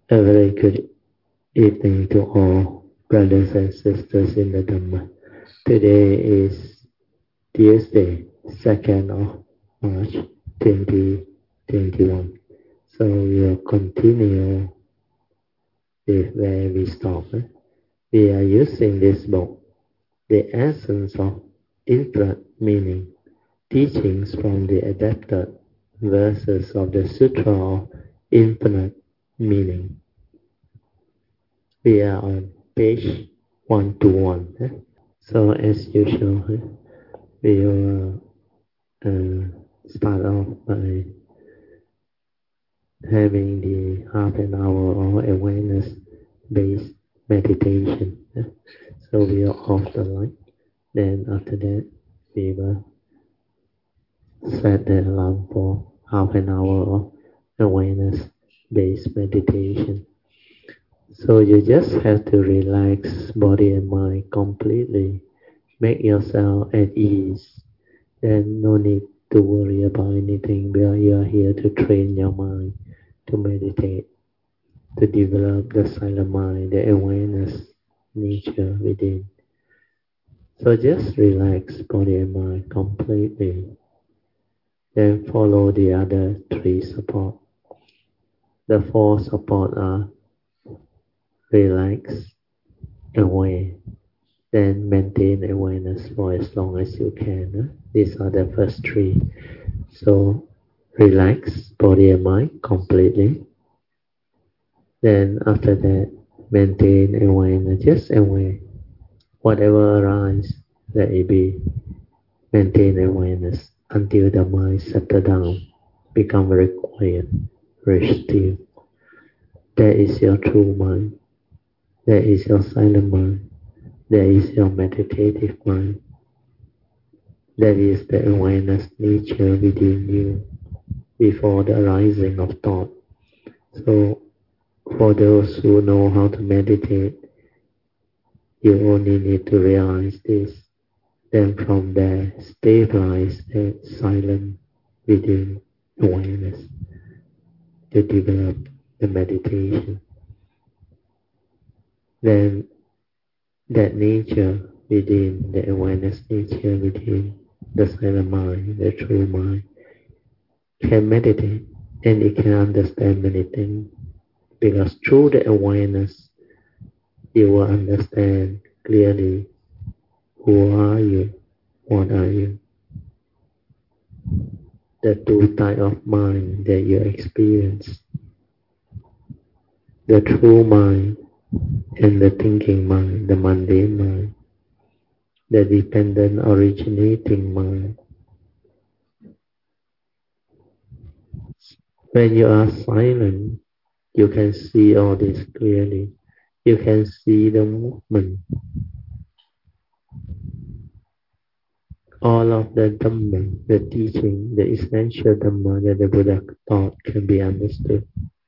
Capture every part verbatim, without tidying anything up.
A very good evening to all brothers and sisters in the Dhamma. Today is Tuesday, second of March, twenty twenty-one. So we'll continue with where we stopped. We are using this book, The Essence of Infinite Meaning, Teachings from the Adapted Verses of the Sutra of Infinite Meaning. We are on page one to one. Eh? So as usual, eh, we will uh, start off by having the half an hour of awareness-based meditation. Eh? So we are off the light. Then after that, we will set the alarm for half an hour of awareness-based meditation. So you just have to relax body and mind completely. Make yourself at ease. Then no need to worry about anything because you are here to train your mind to meditate, to develop the silent mind, the awareness nature within. So just relax body and mind completely. Then follow the other three support. The four support are relax, aware, then maintain awareness for as long as you can. Huh? These are the first three. So relax body and mind completely. Then after that, maintain awareness, just aware. Whatever arises, let it be. Maintain awareness until the mind settles down, become very quiet, very still. That is your true mind. That is your silent mind. That is your meditative mind. That is the awareness nature within you before the arising of thought. So, for those who know how to meditate, you only need to realize this. Then from there, stabilize that silent within awareness to develop the meditation. Then that nature within, the awareness nature within the silent mind, the true mind, can meditate and it can understand many things. Because through the awareness, you will understand clearly who are you, what are you. The two types of mind that you experience, the true mind and the thinking mind, the mundane mind, the dependent originating mind. When you are silent, you can see all this clearly. You can see the movement. All of the Dhamma, the teaching, the essential Dhamma that the Buddha taught can be understood.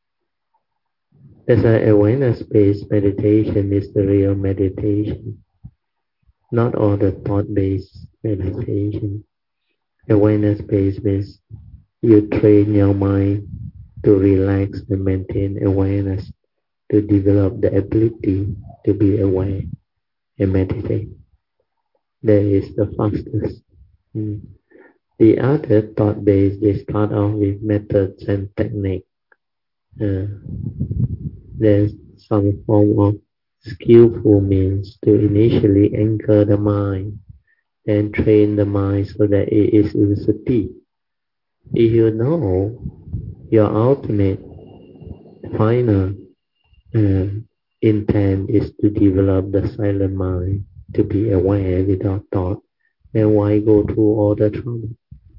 As an awareness-based meditation is the real meditation, not all the thought-based meditation. Awareness-based means you train your mind to relax and maintain awareness, to develop the ability to be aware and meditate. That is the fastest. Mm. The other thought-based, they start off with methods and technique. Uh, there's some form of skillful means to initially anchor the mind and train the mind so that it is in sati. If you know your ultimate final uh, intent is to develop the silent mind, to be aware without thought, then why go through all the trouble?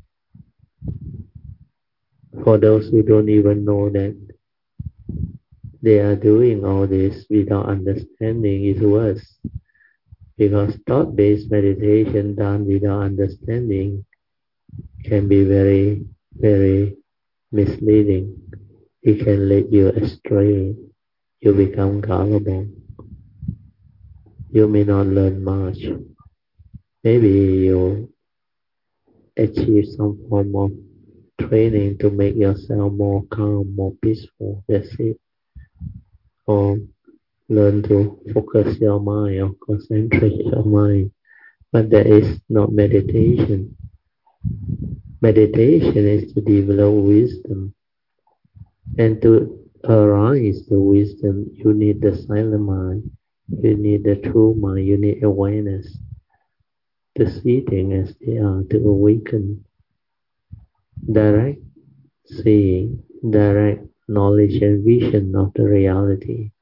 For those who don't even know that they are doing all this without understanding, is worse. Because thought-based meditation done without understanding can be very, very misleading. It can lead you astray. You become gullible. You may not learn much. Maybe you achieve some form of training to make yourself more calm, more peaceful. That's it. or learn to focus your mind or concentrate your mind. But that is not meditation. Meditation is to develop wisdom. And to arise the wisdom, you need the silent mind. You need the true mind. You need awareness to see things as they are, to awaken direct seeing, direct knowledge and vision of the reality.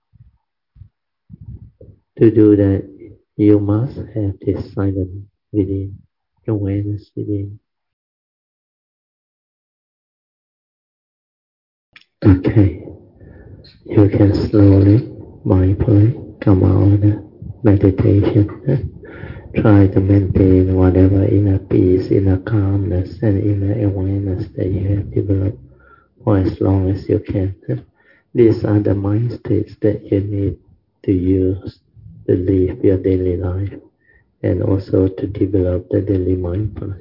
To do that, you must have this silence within, awareness within. Okay, you can slowly, mindfully come out of the meditation. Try to maintain whatever inner peace, inner calmness, and inner awareness that you have developed for as long as you can. These are the mind states that you need to use to live your daily life and also to develop the daily mindfulness.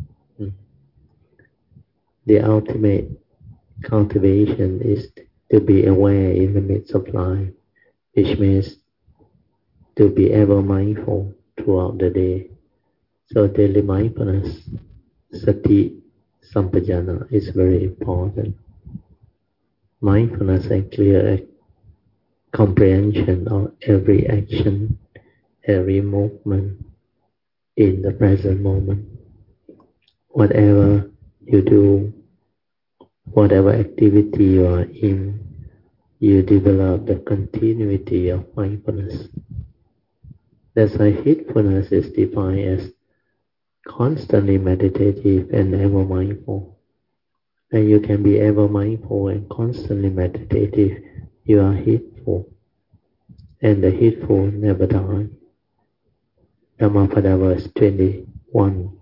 The ultimate cultivation is to be aware in the midst of life, which means to be ever mindful throughout the day. So daily mindfulness, sati sampajana, is very important. Mindfulness and clear comprehension of every action, every movement in the present moment. Whatever you do, whatever activity you are in, you develop the continuity of mindfulness. That's why heedfulness is defined as constantly meditative and ever mindful. And you can be ever mindful and constantly meditative. You are heedful. And the heedful never die. Dhammapada verse twenty-one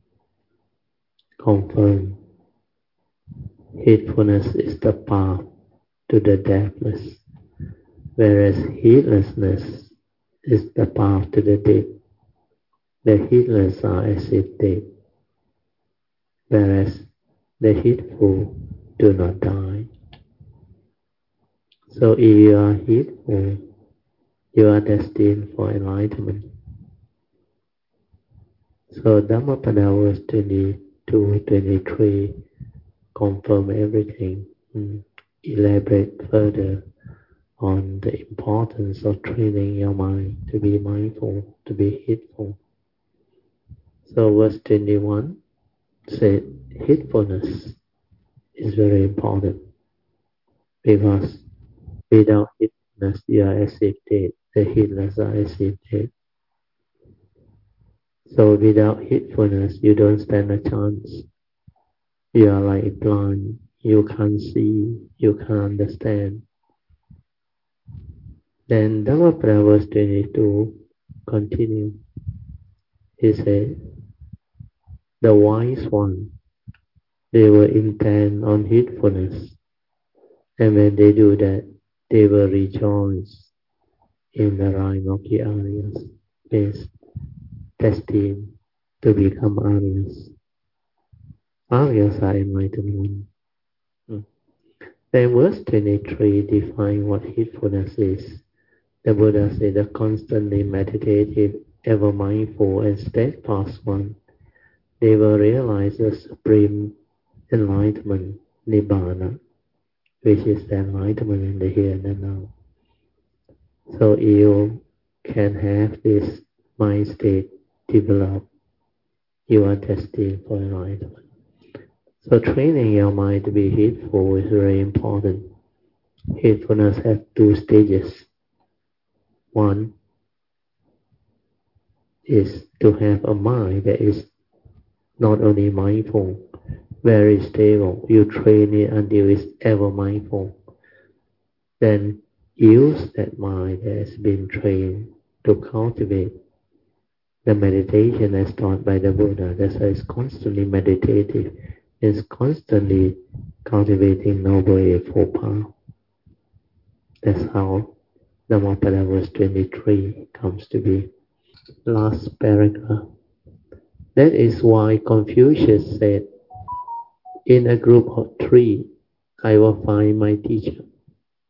confirm heedfulness is the path to the deathless, whereas heedlessness is the path to the dead. The heedless are as if dead, whereas the heedful do not die. So if you are heedful, you are destined for enlightenment. So Dhammapada verse twenty-two, twenty-three confirm everything, mm. Elaborate further on the importance of training your mind to be mindful, to be heedful. So verse twenty-one said heedfulness is very important because without heedfulness you are as if dead. The heedless are as if dead. So without heedfulness you don't stand a chance. You are like blind. You can't see. You can't understand. Then Dhammapada verse twenty-two continue. He said, the wise one, they will intend on heedfulness, and when they do that, they will rejoice in the rhyme of the Aryas, is destined to become Aryas. Aryas are enlightened one. Hmm. Then verse twenty-three defines what heedfulness is. The Buddha said, the constantly meditative, ever mindful and steadfast one, they will realize the supreme enlightenment, Nibbana, which is the enlightenment in the here and the now. So you can have this mind state develop, you are destined for enlightenment. So training your mind to be heedful is very important. Heedfulness has two stages. One is to have a mind that is not only mindful, very stable. You train it until it's ever mindful. Then use that mind that has been trained to cultivate the meditation as taught by the Buddha. That's why it's constantly meditative. It's constantly cultivating Noble Eightfold Path. That's how Dhammapada verse twenty-three comes to be. Last paragraph. That is why Confucius said, in a group of three, I will find my teacher.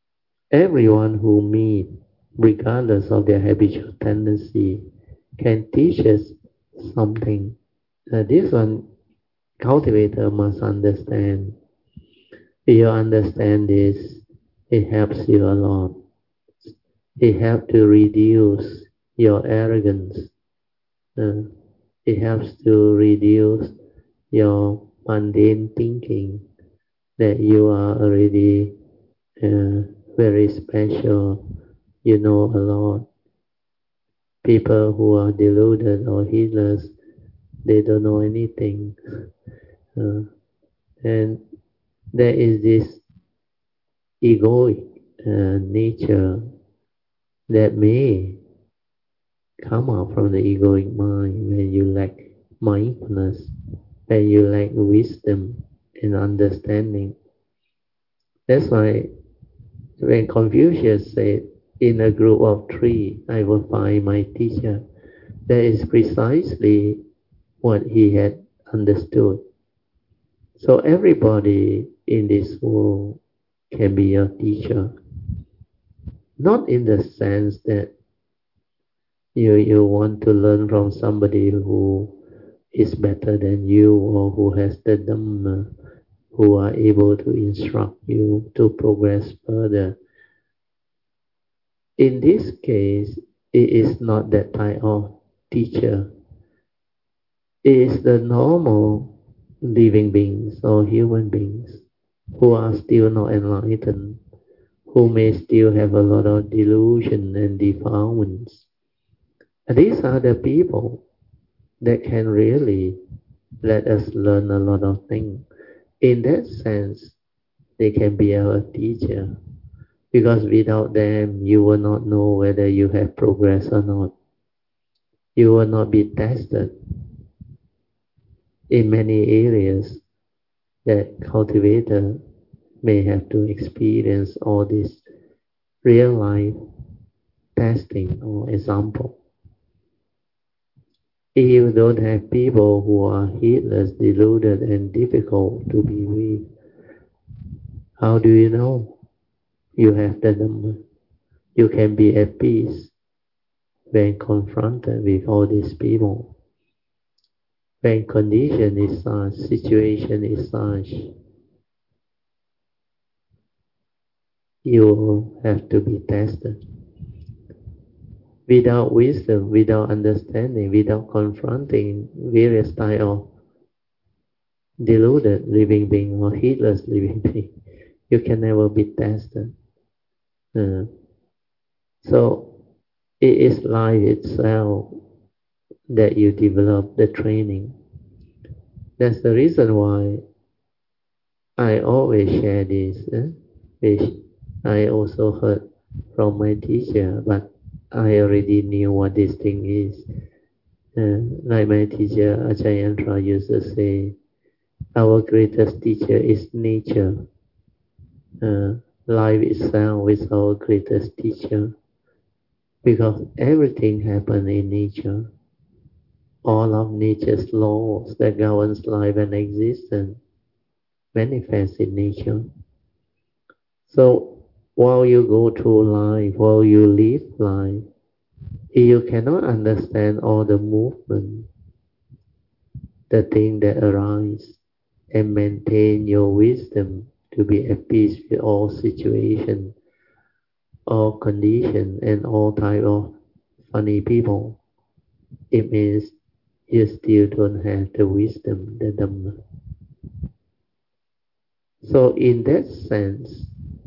Everyone who meet, regardless of their habitual tendency, can teach us something. Uh, this one, cultivator must understand. If you understand this, it helps you a lot. It helps to reduce your arrogance. Uh, it helps to reduce your mundane thinking that you are already uh, very special. You know a lot. People who are deluded or heedless, they don't know anything. Uh, and there is this egoic uh, nature that may come out from the egoic mind when you lack mindfulness, when you lack wisdom and understanding. That's why when Confucius said, in a group of three, I will find my teacher, that is precisely what he had understood. So everybody in this world can be a teacher, not in the sense that you, you want to learn from somebody who is better than you or who has the Dhamma, who are able to instruct you to progress further. In this case, it is not that type of teacher. It is the normal living beings or human beings who are still not enlightened, who may still have a lot of delusion and defilements. These are the people that can really let us learn a lot of things. In that sense, they can be our teacher, because without them, you will not know whether you have progressed or not. You will not be tested in many areas that cultivator may have to experience all this real life testing or example. If you don't have people who are heedless, deluded, and difficult to be with, how do you know you have the Dhamma? You can be at peace when confronted with all these people. When condition is such, situation is such, you have to be tested. Without wisdom, without understanding, without confronting various type of deluded living being or heedless living being, you can never be tested. Uh, so it is life itself that you develop the training. That's the reason why I always share this, eh, which I also heard from my teacher, but I already knew what this thing is. Uh, like my teacher Achayantra used to say, our greatest teacher is nature. Uh, life itself is our greatest teacher, because everything happens in nature. All of nature's laws that governs life and existence manifest in nature. So while you go through life, while you live life, if you cannot understand all the movement, the thing that arise, and maintain your wisdom to be at peace with all situations, all conditions, and all type of funny people, it means you still don't have the wisdom, the Dhamma. So in that sense,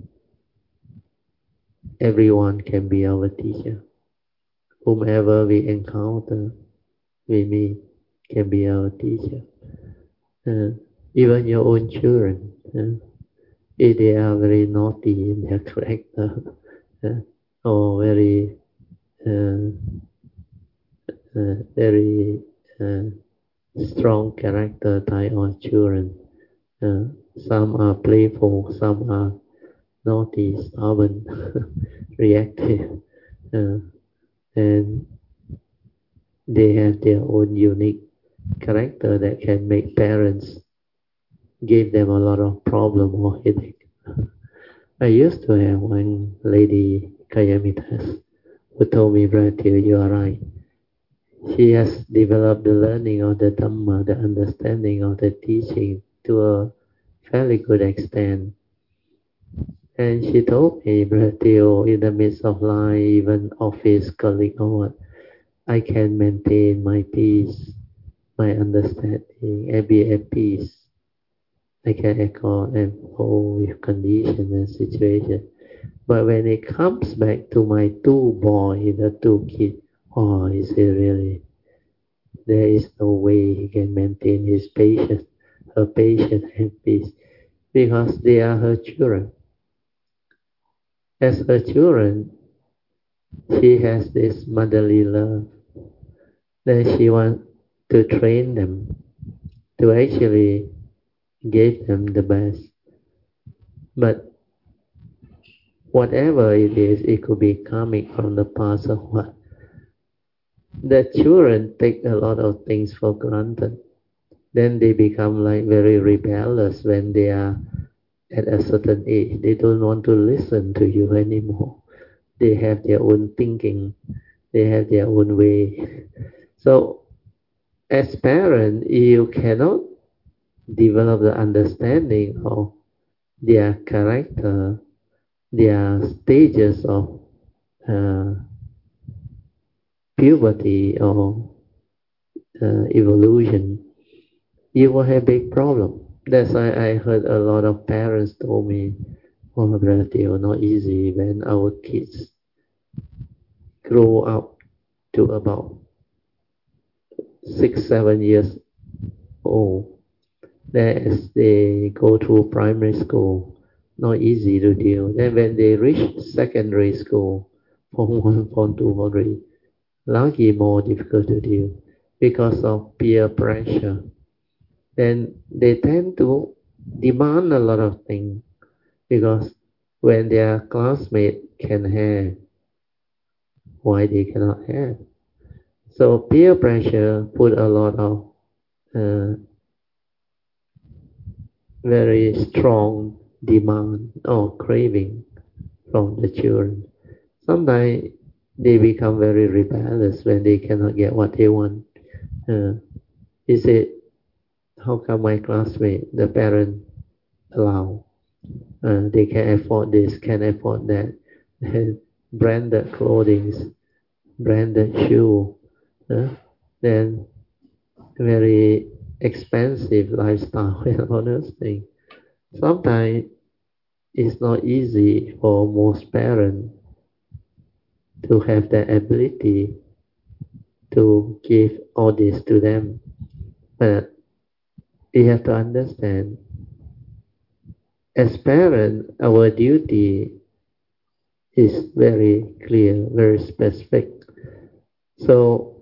everyone can be our teacher. Whomever we encounter, we meet, can be our teacher. Uh, even your own children, uh, if they are very naughty in their character, uh, or very, uh, uh, very uh, strong character type of children, uh, some are playful, some are naughty, stubborn, reactive, uh, and they have their own unique character that can make parents give them a lot of problem or headache. I used to have one lady, Kayamitas, who told me, Brother, you are right. She has developed the learning of the Dhamma, the understanding of the teaching to a fairly good extent. And she told me, Brother, in the midst of life, even office, colleague, or what, I can maintain my peace, my understanding, and be at peace. I can accord and hold with condition and situation. But when it comes back to my two boys, the two kids, oh, is it really? There is no way he can maintain his patience, her patience and peace, because they are her children. As her children, she has this motherly love that she wants to train them, to actually give them the best. But whatever it is, it could be coming from the past or what. The children take a lot of things for granted. Then they become like very rebellious when they are at a certain age. They don't want to listen to you anymore. They have their own thinking. They have their own way. So as parents, you cannot develop the understanding of their character, their stages of uh, puberty or uh, evolution, you will have big problem. That's why I heard a lot of parents told me, "Oh, brother, it was not easy when our kids grow up to about six, seven years old. Then as they go through primary school, not easy to deal. Then when they reach secondary school, form one, form two, form three, lucky more difficult to deal because of peer pressure. Then they tend to demand a lot of things because when their classmate can have, why they cannot have? So peer pressure put a lot of uh, very strong demand or craving from the children. Sometimes they become very rebellious when they cannot get what they want. Uh, is it how come my classmate, the parent allow? Uh, they can afford this, can afford that. Branded clothing, branded shoe, uh, then very expensive lifestyle and all those things. Sometimes it's not easy for most parents to have the ability to give all this to them. But you have to understand, as parents, our duty is very clear, very specific. So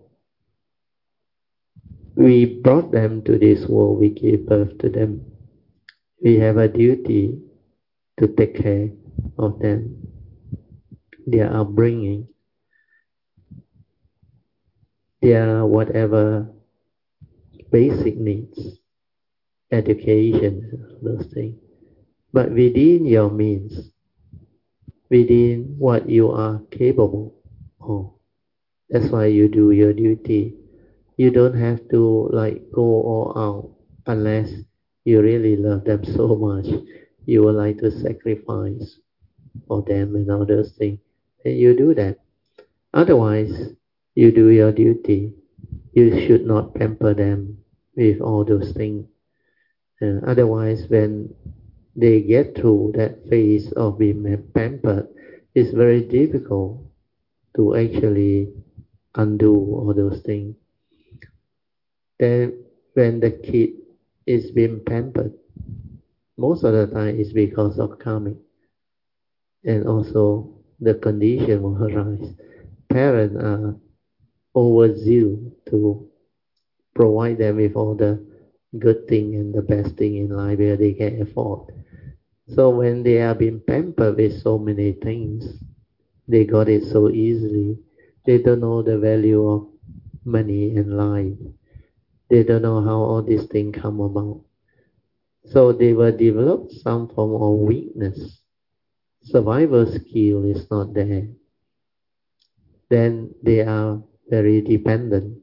we brought them to this world, we gave birth to them. We have a duty to take care of them, their upbringing, their whatever basic needs, education, those things. But within your means, within what you are capable of. That's why you do your duty. You don't have to like go all out unless you really love them so much. You would like to sacrifice for them and all those things. And you do that. Otherwise, you do your duty. You should not pamper them with all those things. Uh, otherwise, when they get through that phase of being pampered, it's very difficult to actually undo all those things. Then when the kid is being pampered, most of the time it's because of karmic, and also the condition will arise. Parents are overzealous to provide them with all the good thing and the best thing in life where they can afford. So when they are being pampered with so many things, they got it so easily. They don't know the value of money and life. They don't know how all these things come about. So they will develop some form of weakness survival skill is not there, then they are very dependent.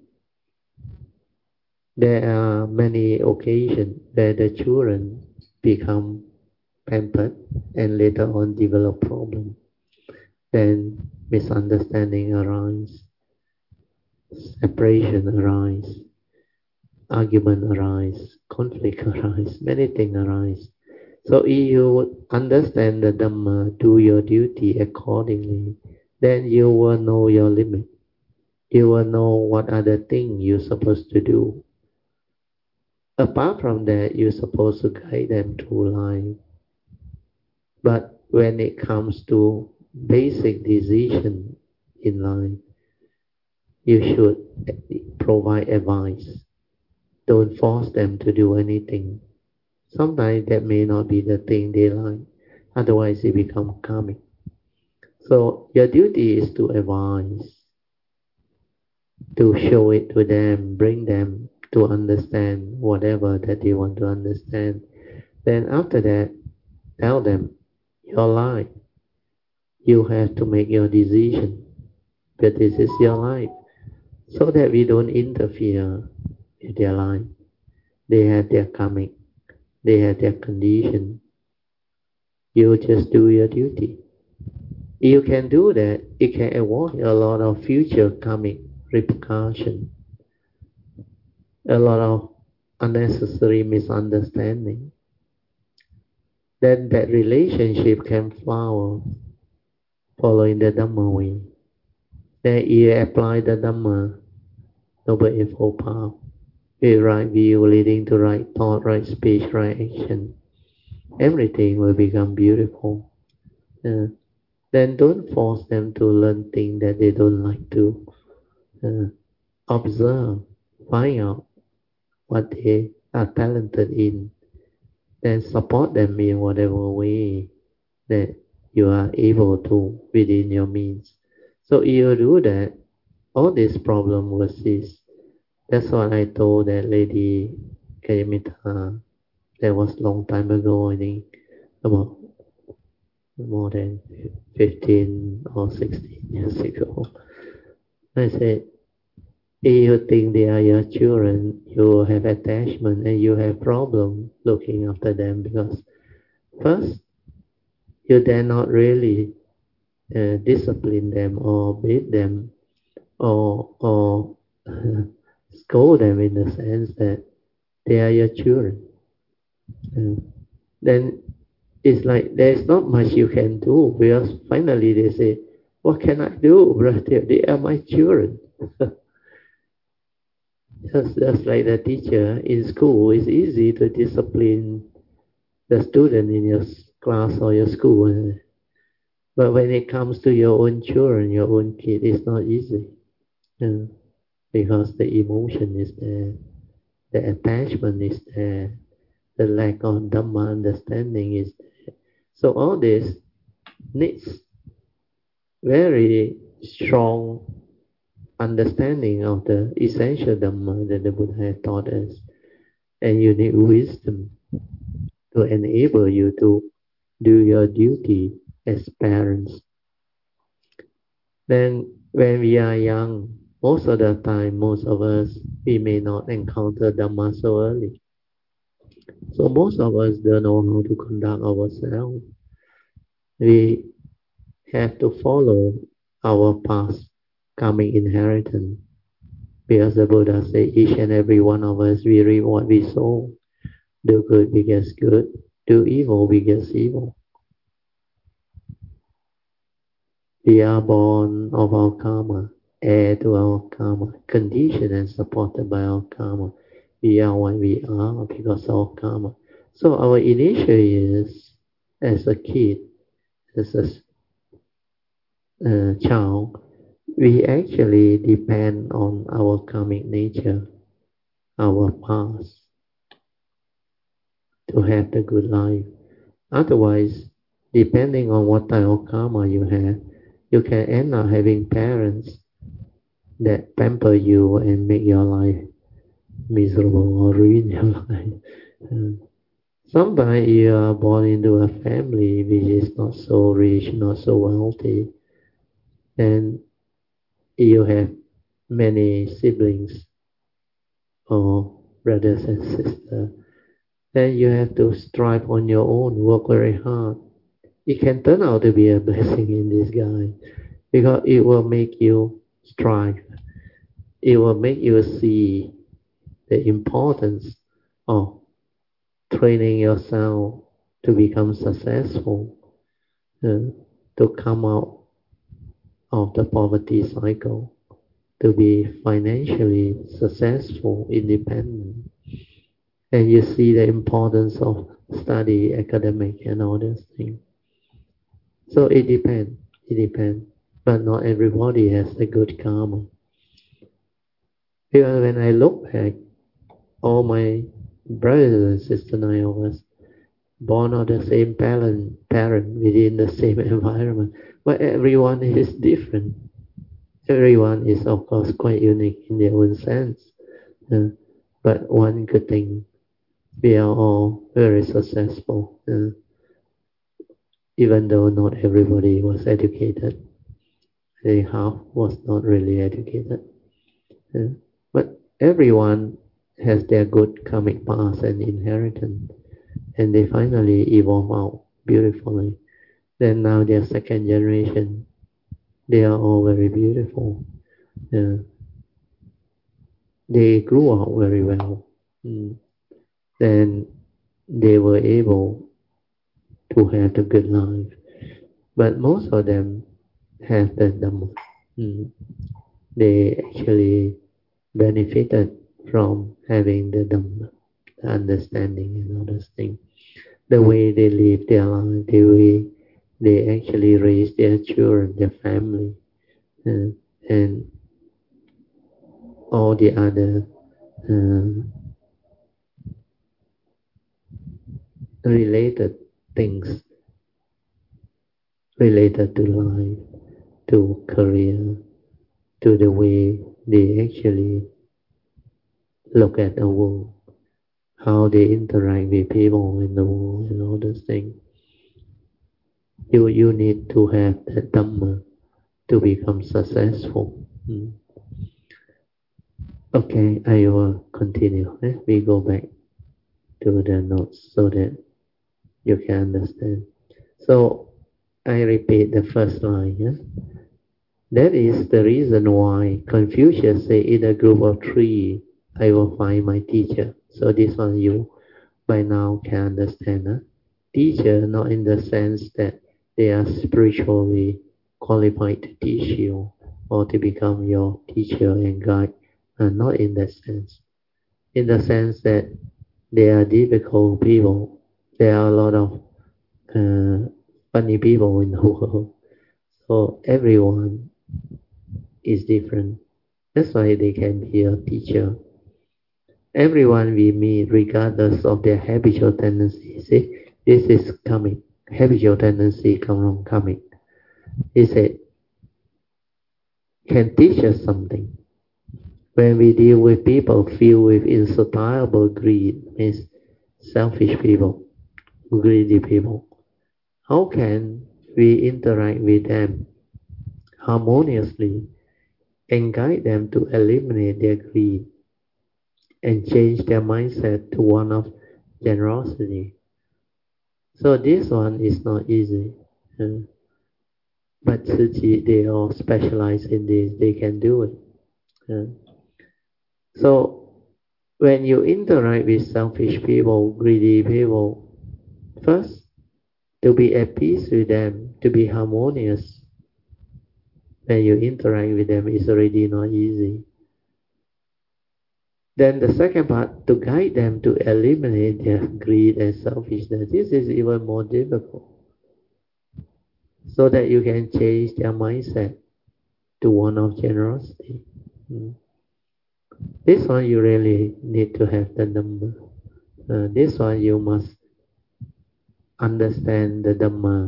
There are many occasions where the children become pampered and later on develop problems. Then misunderstanding arise, separation arise, argument arise, conflict arise, many things arise. So if you understand the Dhamma, do your duty accordingly, then you will know your limit. You will know what are the things you're supposed to do. Apart from that, you're supposed to guide them through life. But when it comes to basic decision in life, you should provide advice. Don't force them to do anything. Sometimes that may not be the thing they like. Otherwise, it becomes karmic. So your duty is to advise, to show it to them, bring them to understand whatever that they want to understand. Then after that, tell them your life. You have to make your decision. But this is your life. So that we don't interfere with their life. They have their karmic. They have their condition. You just do your duty. If you can do that, it can avoid a lot of future karmic repercussion, a lot of unnecessary misunderstanding. Then that relationship can flower following the Dhamma way. Then you apply the Dhamma, Noble Eightfold Path, with right view leading to right thought, right speech, right action. Everything will become beautiful. Uh, then don't force them to learn things that they don't like to. Uh, observe, find out what they are talented in, then support them in whatever way that you are able to within your means. So if you do that, all this problem will cease. That's what I told that lady Kayamita. That was long time ago, I think, about more than fifteen or sixteen years ago. I said, if you think they are your children, you have attachment and you have problem looking after them because first, you dare not really uh, discipline them or beat them or or uh, scold them in the sense that they are your children. Uh, then it's like there's not much you can do because finally they say, what can I do, brother? They are my children. just, just like the teacher in school, it's easy to discipline the student in your class or your school. uh, But when it comes to your own children, your own kid, it's not easy. uh, because the emotion is there, the attachment is there, the lack of Dhamma understanding is there. So all this needs very strong understanding of the essential Dhamma that the Buddha has taught us. And you need wisdom to enable you to do your duty as parents. Then when we are young, most of the time, most of us, we may not encounter Dhamma so early. So most of us don't know how to conduct ourselves. We have to follow our past karmic inheritance. Because the Buddha said each and every one of us, we reap what we sow. Do good, we get good. Do evil, we get evil. We are born of our karma, heir to our karma, conditioned and supported by our karma. We are what we are because of karma. So our initial years as a kid, as a uh, child, we actually depend on our karmic nature, our past, to have the good life. Otherwise, depending on what type of karma you have, you can end up having parents that pamper you and make your life miserable or ruin your life. Uh, Sometimes you are born into a family which is not so rich, not so wealthy, and you have many siblings or brothers and sisters. Then you have to strive on your own, work very hard. It can turn out to be a blessing in disguise because it will make you strive. It will make you see the importance of training yourself to become successful, uh, to come out of the poverty cycle, to be financially successful, independent. And you see the importance of study, academic, and all those things. So it depends. It depends. But not everybody has a good karma. Because when I look back, all my brothers and sisters, nine of us, born of the same parent, parent within the same environment, but everyone is different. Everyone is, of course, quite unique in their own sense. Uh, but one good thing, we are all very successful, uh, even though not everybody was educated. I think half was not really educated. Uh, but everyone has their good karmic past and inheritance, and they finally evolve out beautifully. Then now their second generation, they are all very beautiful. Uh, they grew up very well. Mm. Then they were able to have a good life. But most of them have the Dhamma. Mm. They actually benefited from having the Dhamma, the understanding and all those things. The way they live their life, the way they actually raise their children, their family, uh, and all the other uh, related things related to life, to career, to the way they actually look at the world, how they interact with people in the world, and all those things. You you need to have that Dhamma to become successful. Mm. Okay, I will continue. Eh? We go back to the notes so that you can understand. So I repeat the first line. Yeah? That is the reason why Confucius said, in a group of three, I will find my teacher. So this one you by now can understand. Huh? Teacher, not in the sense that they are spiritually qualified to teach you or to become your teacher and guide. Uh, not in that sense. In the sense that they are difficult people. There are a lot of uh, funny people in the world. So everyone is different. That's why they can be a teacher. Everyone we meet, regardless of their habitual tendency, see, this is coming. Habitual tendency come from coming. He said, can teach us something. When we deal with people filled with insatiable greed, means selfish people, greedy people, how can we interact with them harmoniously and guide them to eliminate their greed and change their mindset to one of generosity? So this one is not easy. Uh, but Tzu Chi, they all specialize in this. They can do it. Uh, so when you interact with selfish people, greedy people, first, to be at peace with them, to be harmonious when you interact with them is already not easy. Then the second part, to guide them to eliminate their greed and selfishness, this is even more difficult. So that you can change their mindset to one of generosity. Mm. This one you really need to have the Dhamma. Uh, this one you must understand the Dhamma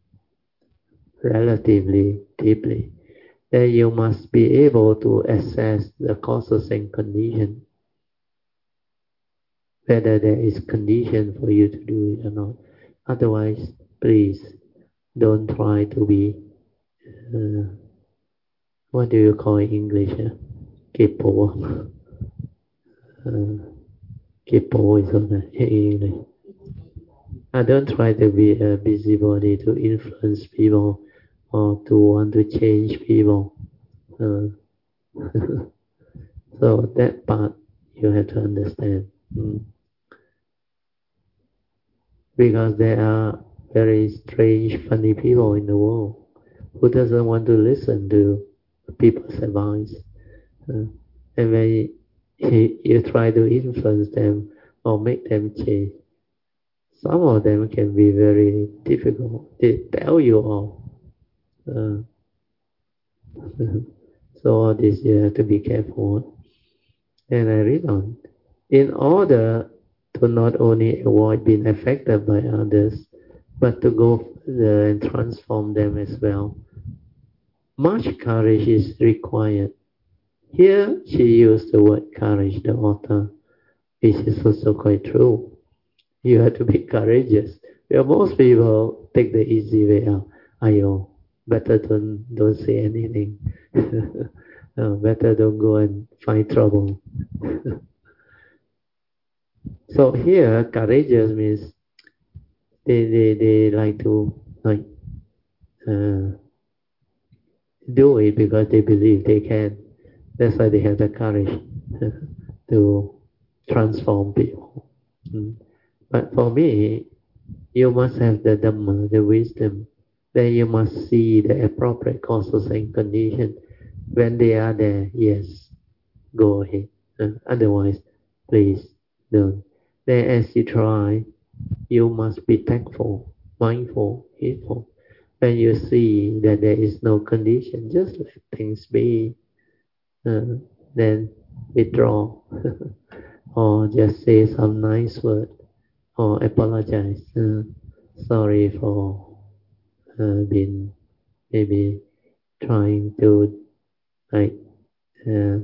relatively deeply. Then you must be able to assess the causes and conditions. whether there is condition for you to do it or not. Otherwise, please don't try to be, uh, what do you call in English? Uh, kepo. Uh, kepo is on English. I don't try to be a busybody to influence people or to want to change people. Uh, so that part you have to understand. Mm. Because there are very strange, funny people in the world who doesn't want to listen to people's advice. Uh, and when you, you try to influence them or make them change, some of them can be very difficult. They tell you all. Uh, so all this you have to be careful. And I read on. In order to not only avoid being affected by others, but to go further and transform them as well, much courage is required. Here she used the word courage, the author, which is also quite true. You have to be courageous. Well, most people take the easy way out. Ayo, better don't, don't say anything. uh, better don't go and find trouble. So here, courageous means they, they, they like to like uh, do it because they believe they can. That's why they have the courage to transform people. Mm. But for me, you must have the Dhamma, the wisdom. Then you must see the appropriate causes and conditions. When they are there, yes, go ahead. Uh, otherwise, please don't. Then as you try, you must be thankful, mindful, heedful. When you see that there is no condition, just let things be. Uh, then withdraw or just say some nice word or apologize. Uh, sorry for uh, being maybe trying to like uh,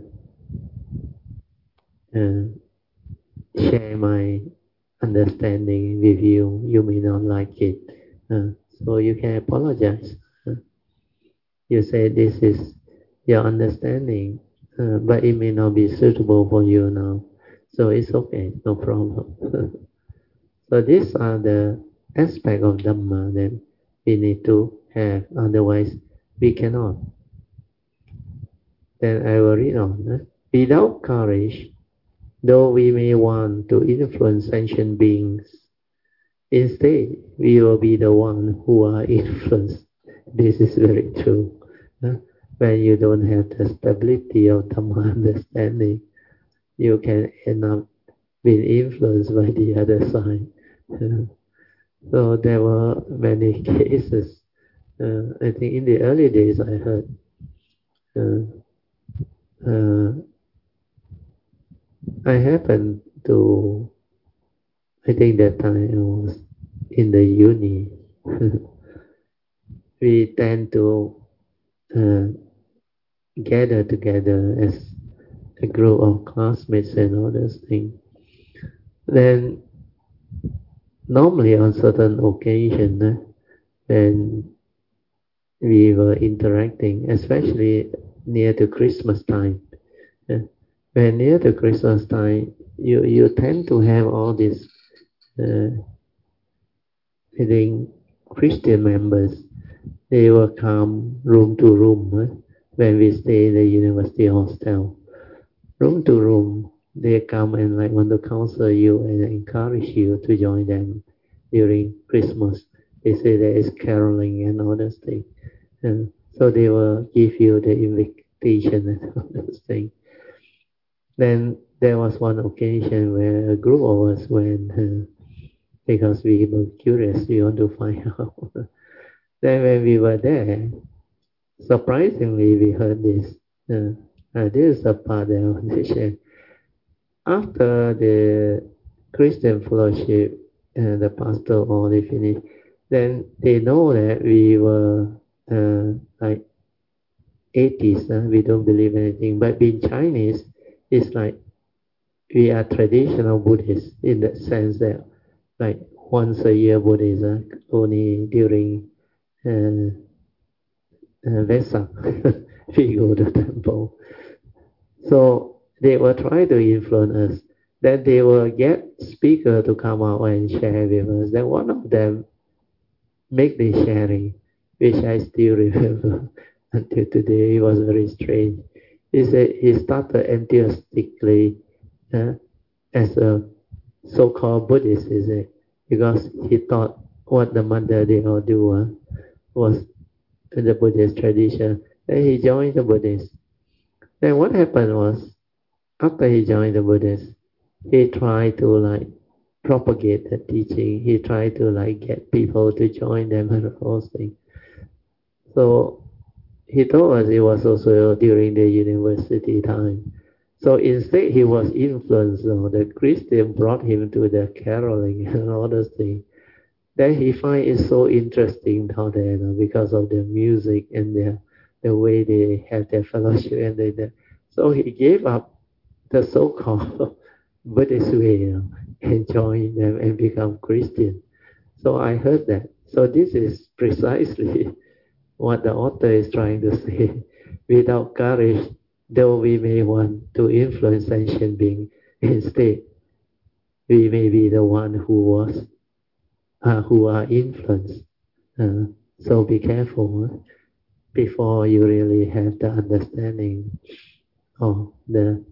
uh, share my understanding with you. You may not like it, uh, so you can apologize. Uh, you say this is your understanding, uh, but it may not be suitable for you now. So it's okay, no problem. So these are the aspects of Dhamma that we need to have, otherwise we cannot. Then I will read on. Eh? Without courage, though we may want to influence sentient beings, instead we will be the one who are influenced. This is very true. Eh? When you don't have the stability of Dhamma understanding, you can end up being influenced by the other side. So there were many cases. Uh, I think in the early days I heard uh, uh, I happened to, I think that time I was in the uni. We tend to uh, gather together as a group of classmates and all those things. Then normally on certain occasion, uh, when we were interacting, especially near to Christmas time, uh, when near to Christmas time, you, you tend to have all these uh, I think Christian members, they will come room to room uh, when we stay in the university hostel. Room to room, they come and like want to counsel you and encourage you to join them during Christmas. They say there is caroling and all those things. And so they will give you the invitation and all those things. Then there was one occasion where a group of us went uh, because we were curious, we want to find out. Then when we were there, surprisingly we heard this. Uh, uh, this is a part that I want to share. After the Christian fellowship, uh, the pastor only finished, then they know that we were uh, like atheists, uh, we don't believe anything. But being Chinese, it's like we are traditional Buddhists in the sense that like once a year Buddhism, only during uh, uh, Vesak we go to temple. So they will try to influence us. Then they will get speaker to come out and share with us. Then one of them make the sharing, which I still remember until today. It was very strange. He said he started enthusiastically uh, as a so-called Buddhist, is it? Because he thought what the mother they all do uh, was in the Buddhist tradition. Then he joined the Buddhist. Then what happened was, after he joined the Buddhist, he tried to like propagate the teaching. He tried to like get people to join them and all those things. So he told us it was also during the university time. So instead he was influenced, you know, the Christian brought him to the caroling and all those things. Then he find it so interesting down there, you know, because of the music and the the way they have their fellowship and they, they so he gave up the so-called Buddhist way, you know, and joined them and become Christian. So I heard that. So this is precisely what the author is trying to say. Without courage, though we may want to influence sentient being, instead we may be the one who was uh, who are influenced. Uh, so be careful uh, before you really have the understanding of the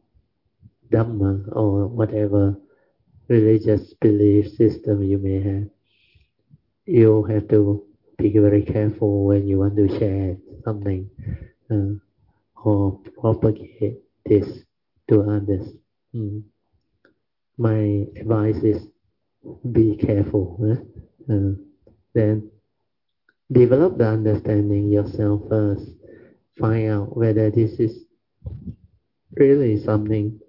Dhamma or whatever religious belief system you may have. You have to be very careful when you want to share something uh, or propagate this to others. Mm. My advice is be careful. Eh? Uh, then develop the understanding yourself first. Find out whether this is really something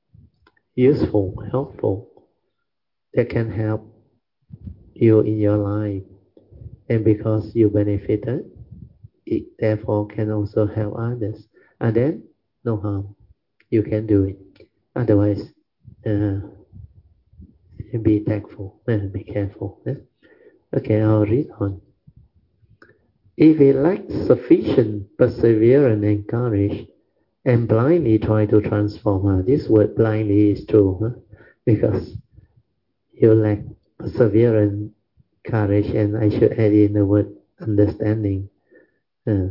useful, helpful, that can help you in your life. And because you benefited, it therefore can also help others. And then, no harm. You can do it. Otherwise, uh, be thankful and be careful. Eh? Okay, I'll read on. If we lack sufficient perseverance and courage, and blindly try to transform her, this word blindly is true, huh? Because you lack perseverance, courage, and I should add in the word understanding. Uh,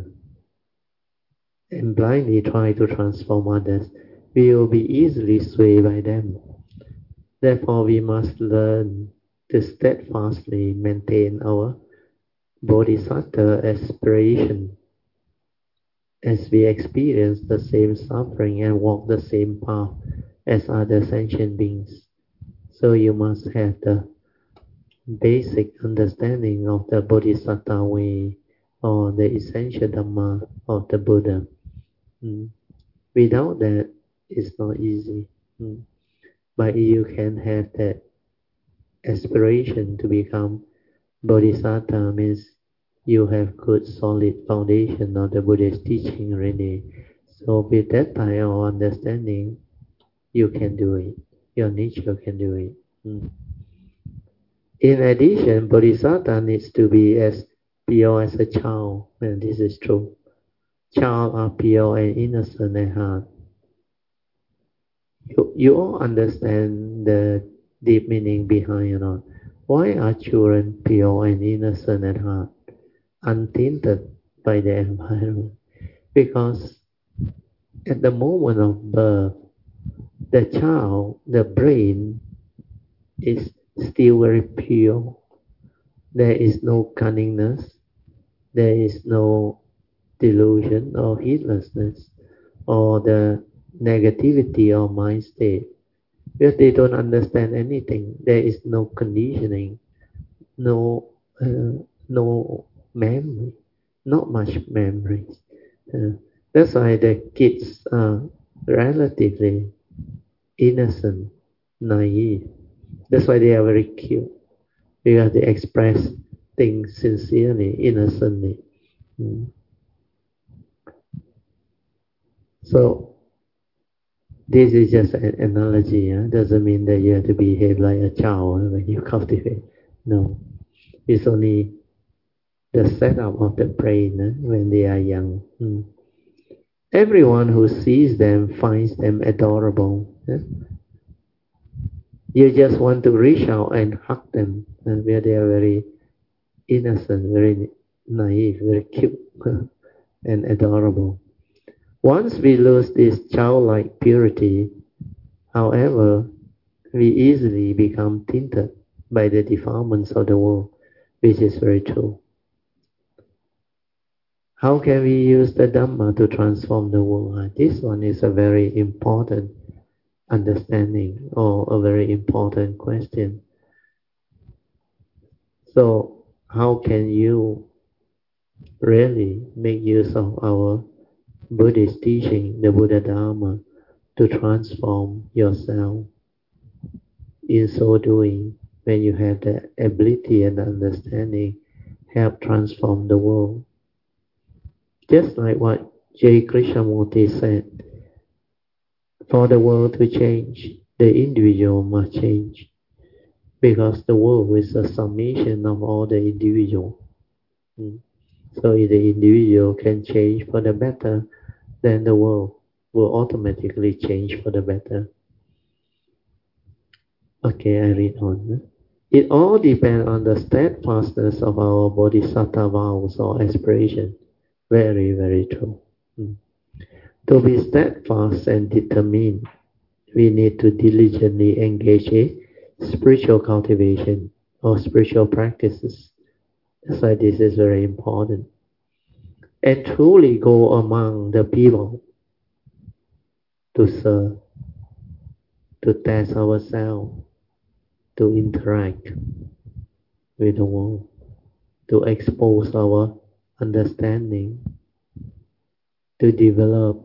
and blindly try to transform others, we will be easily swayed by them. Therefore, we must learn to steadfastly maintain our bodhisattva aspiration as we experience the same suffering and walk the same path as other sentient beings. So you must have the basic understanding of the bodhisattva way or the essential dhamma of the Buddha. Mm. Without that, it's not easy. Mm. But you can have that aspiration to become bodhisattva means you have good solid foundation of the Buddhist teaching already. So with that type of understanding, you can do it. Your nature can do it. Mm. In addition, bodhisattva needs to be as pure as a child, and this is true. Child are pure and innocent at heart. You, you all understand the deep meaning behind it all. Why are children pure and innocent at heart, untainted by the environment? Because at the moment of birth, the child, the brain, is still very pure. There is no cunningness, there is no delusion or heedlessness or the negativity or mind state. Because they don't understand anything, there is no conditioning, no uh, no memory, not much memory. Uh, that's why the kids are relatively innocent, naive. That's why they are very cute, because they express things sincerely, innocently. Mm. So This is just an analogy. Huh? Doesn't mean that you have to behave like a child when you cultivate. No, it's only the setup of the brain huh? when they are young. Hmm. Everyone who sees them finds them adorable. Huh? You just want to reach out and hug them, uh, where they are very innocent, very naive, very cute, and adorable. Once we lose this childlike purity, however, we easily become tainted by the defilements of the world, which is very true. How can we use the Dhamma to transform the world? This one is a very important understanding or a very important question. So, how can you really make use of our Buddhist teaching, the Buddha Dharma, to transform yourself? In so doing, when you have the ability and the understanding, help transform the world. Just like what J. Krishnamurti said, for the world to change, the individual must change, because the world is a summation of all the individual. Mm. So if the individual can change for the better, then the world will automatically change for the better. Okay, I read on. It all depends on the steadfastness of our bodhisattva vows or aspiration. Very, very true. Mm. To be steadfast and determined, we need to diligently engage in spiritual cultivation or spiritual practices. That's why this is very important. And truly go among the people to serve, to test ourselves, to interact with the world, to expose our understanding, to develop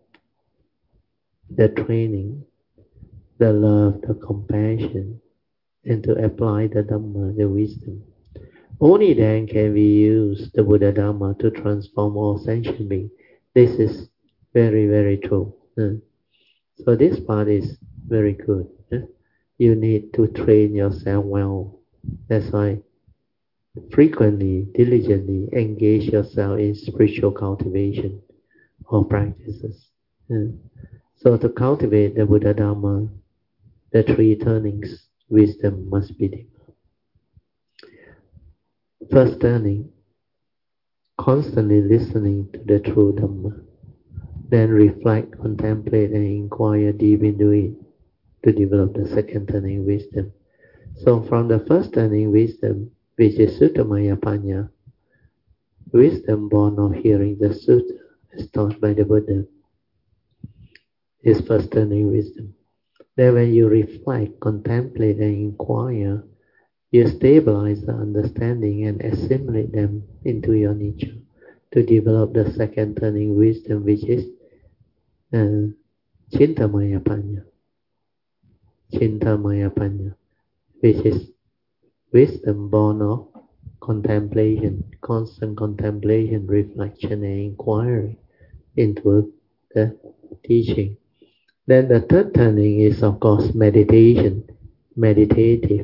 the training, the love, the compassion, and to apply the Dhamma, the wisdom. Only then can we use the Buddha Dhamma to transform all sentient beings. This is very, very true. Uh, So this part is very good. Uh, You need to train yourself well. That's why frequently, diligently engage yourself in spiritual cultivation or practices. Uh, So to cultivate the Buddha Dhamma, the three turnings, wisdom must be developed. First turning, constantly listening to the true Dhamma. Then reflect, contemplate, and inquire deep into it to develop the second turning, wisdom. So from the first turning, wisdom, which is Suttamaya Panya, wisdom born of hearing the sutta as taught by the Buddha, is first turning wisdom. Then when you reflect, contemplate, and inquire, you stabilize the understanding and assimilate them into your nature to develop the second turning wisdom, which is uh, Chintamaya Panya. Chintamaya Panya, which is wisdom born of contemplation, constant contemplation, reflection, and inquiry into the teaching. Then the third turning is, of course, meditation, meditative.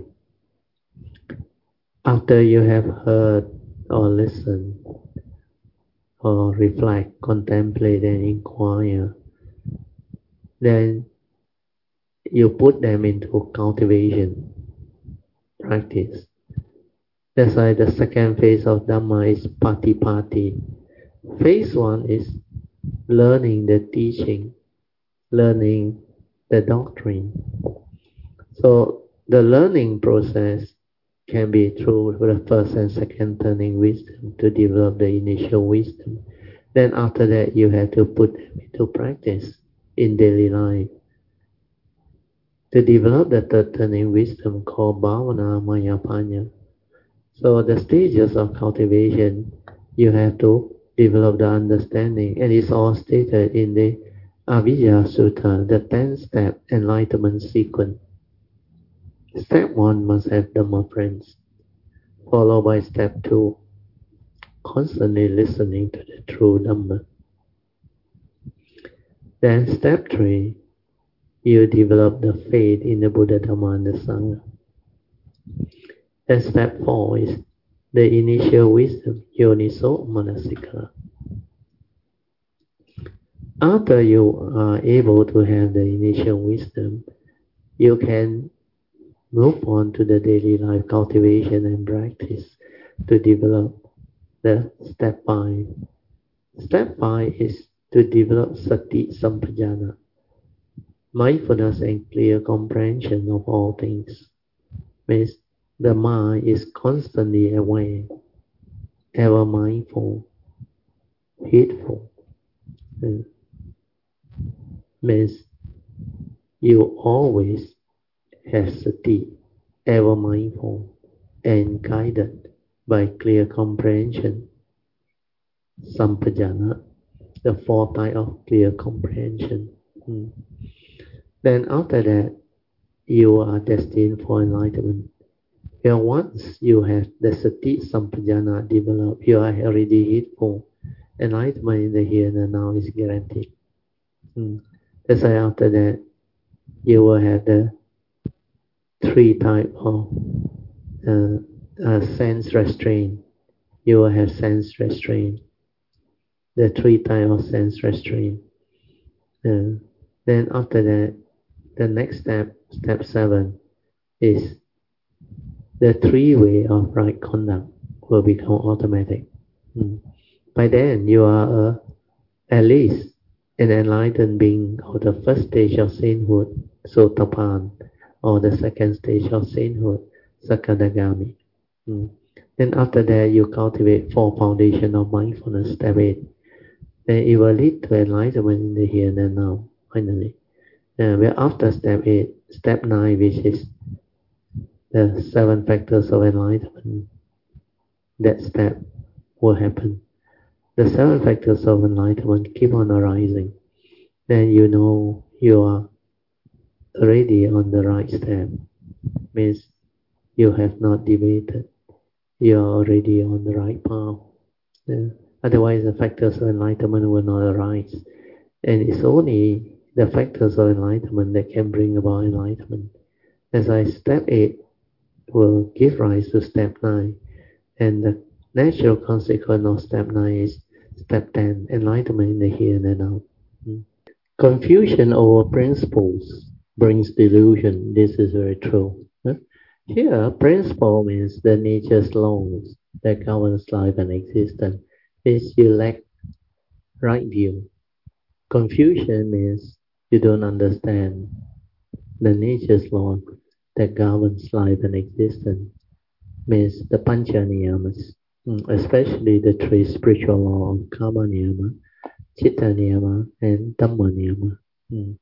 After you have heard or listened or reflect, contemplate, and inquire, then you put them into cultivation practice. That's why the second phase of Dhamma is Patipati. Phase one is learning the teaching, learning the doctrine. So the learning process can be through the first and second turning wisdom to develop the initial wisdom. Then after that, you have to put them into practice in daily life. To develop the third turning wisdom called Bhavana Mayapanya. So the stages of cultivation, you have to develop the understanding, and it's all stated in the Avijja Sutta, the ten-step enlightenment sequence. Step one must have Dhamma friends, followed by step two, constantly listening to the true Dhamma. Then step three, you develop the faith in the Buddha, Dhamma, and the Sangha. And step four is the initial wisdom, Yoniso Manasikara. After you are able to have the initial wisdom, you can move on to the daily life cultivation and practice to develop the step five. Step five is to develop Sati Sampajana, mindfulness and clear comprehension of all things. Means the mind is constantly aware, ever mindful, heedful. Uh, means you always have sati, ever mindful and guided by clear comprehension. Sampajana, the four type of clear comprehension. Mm. Then after that, you are destined for enlightenment. And once you have the sati sampajana developed, you are already heedful. Enlightenment in the here and now is guaranteed. Mm. That's why after that, you will have the three type of uh, uh, sense restraint. You will have sense restraint. The three type of sense restraint. Uh, then after that, the next step, step seven, is the three way of right conduct will become automatic. Mm. By then, you are uh, at least an enlightened being of the first stage of sainthood, Sotapan, or the second stage of sainthood, Sakadagami. Mm. Then after that, you cultivate four foundation of mindfulness, step eight. Then it will lead to enlightenment in the here and now, finally. Uh, well, after step eight, step nine, which is the seven factors of enlightenment, that step will happen. The seven factors of enlightenment keep on arising. Then you know you are already on the right step. Means you have not deviated. You are already on the right path. Yeah. Otherwise, the factors of enlightenment will not arise. And it's only the factors of enlightenment that can bring about enlightenment. As I step eight will give rise to step nine. And the natural consequence of step nine is step ten, enlightenment in the here and the now. Hmm. Confusion over principles brings delusion. This is very true. Huh? Here, principle means the nature's laws that governs life and existence. Means you lack right view. Confusion means you don't understand the nature's law that governs life and existence. Means the pancha niyamas, especially the three spiritual laws of karma niyama, chitta niyama, and dhamma niyama. Mm.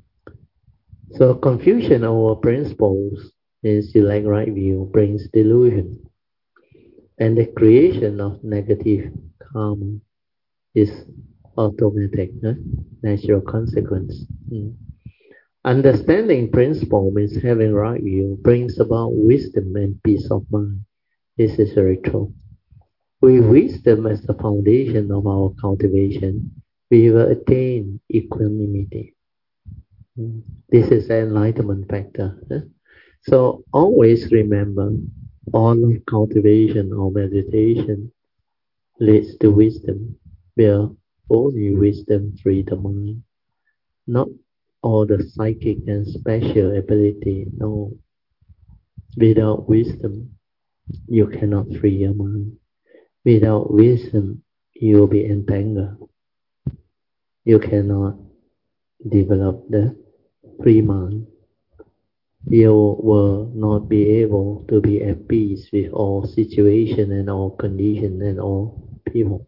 So confusion over principles means you lack right view, brings delusion. And the creation of negative karma is automatic, no? Natural consequence. Mm. Understanding principle means having right view, brings about wisdom and peace of mind. This is very true. With wisdom as the foundation of our cultivation, we will attain equanimity. Mm. This is the enlightenment factor. Eh? So always remember, all of cultivation or meditation leads to wisdom, where only wisdom frees the mind. Not all the psychic and special ability, no. Without wisdom, you cannot free your mind. Without wisdom, you will be entangled. You cannot develop the free mind. You will not be able to be at peace with all situations and all conditions and all people.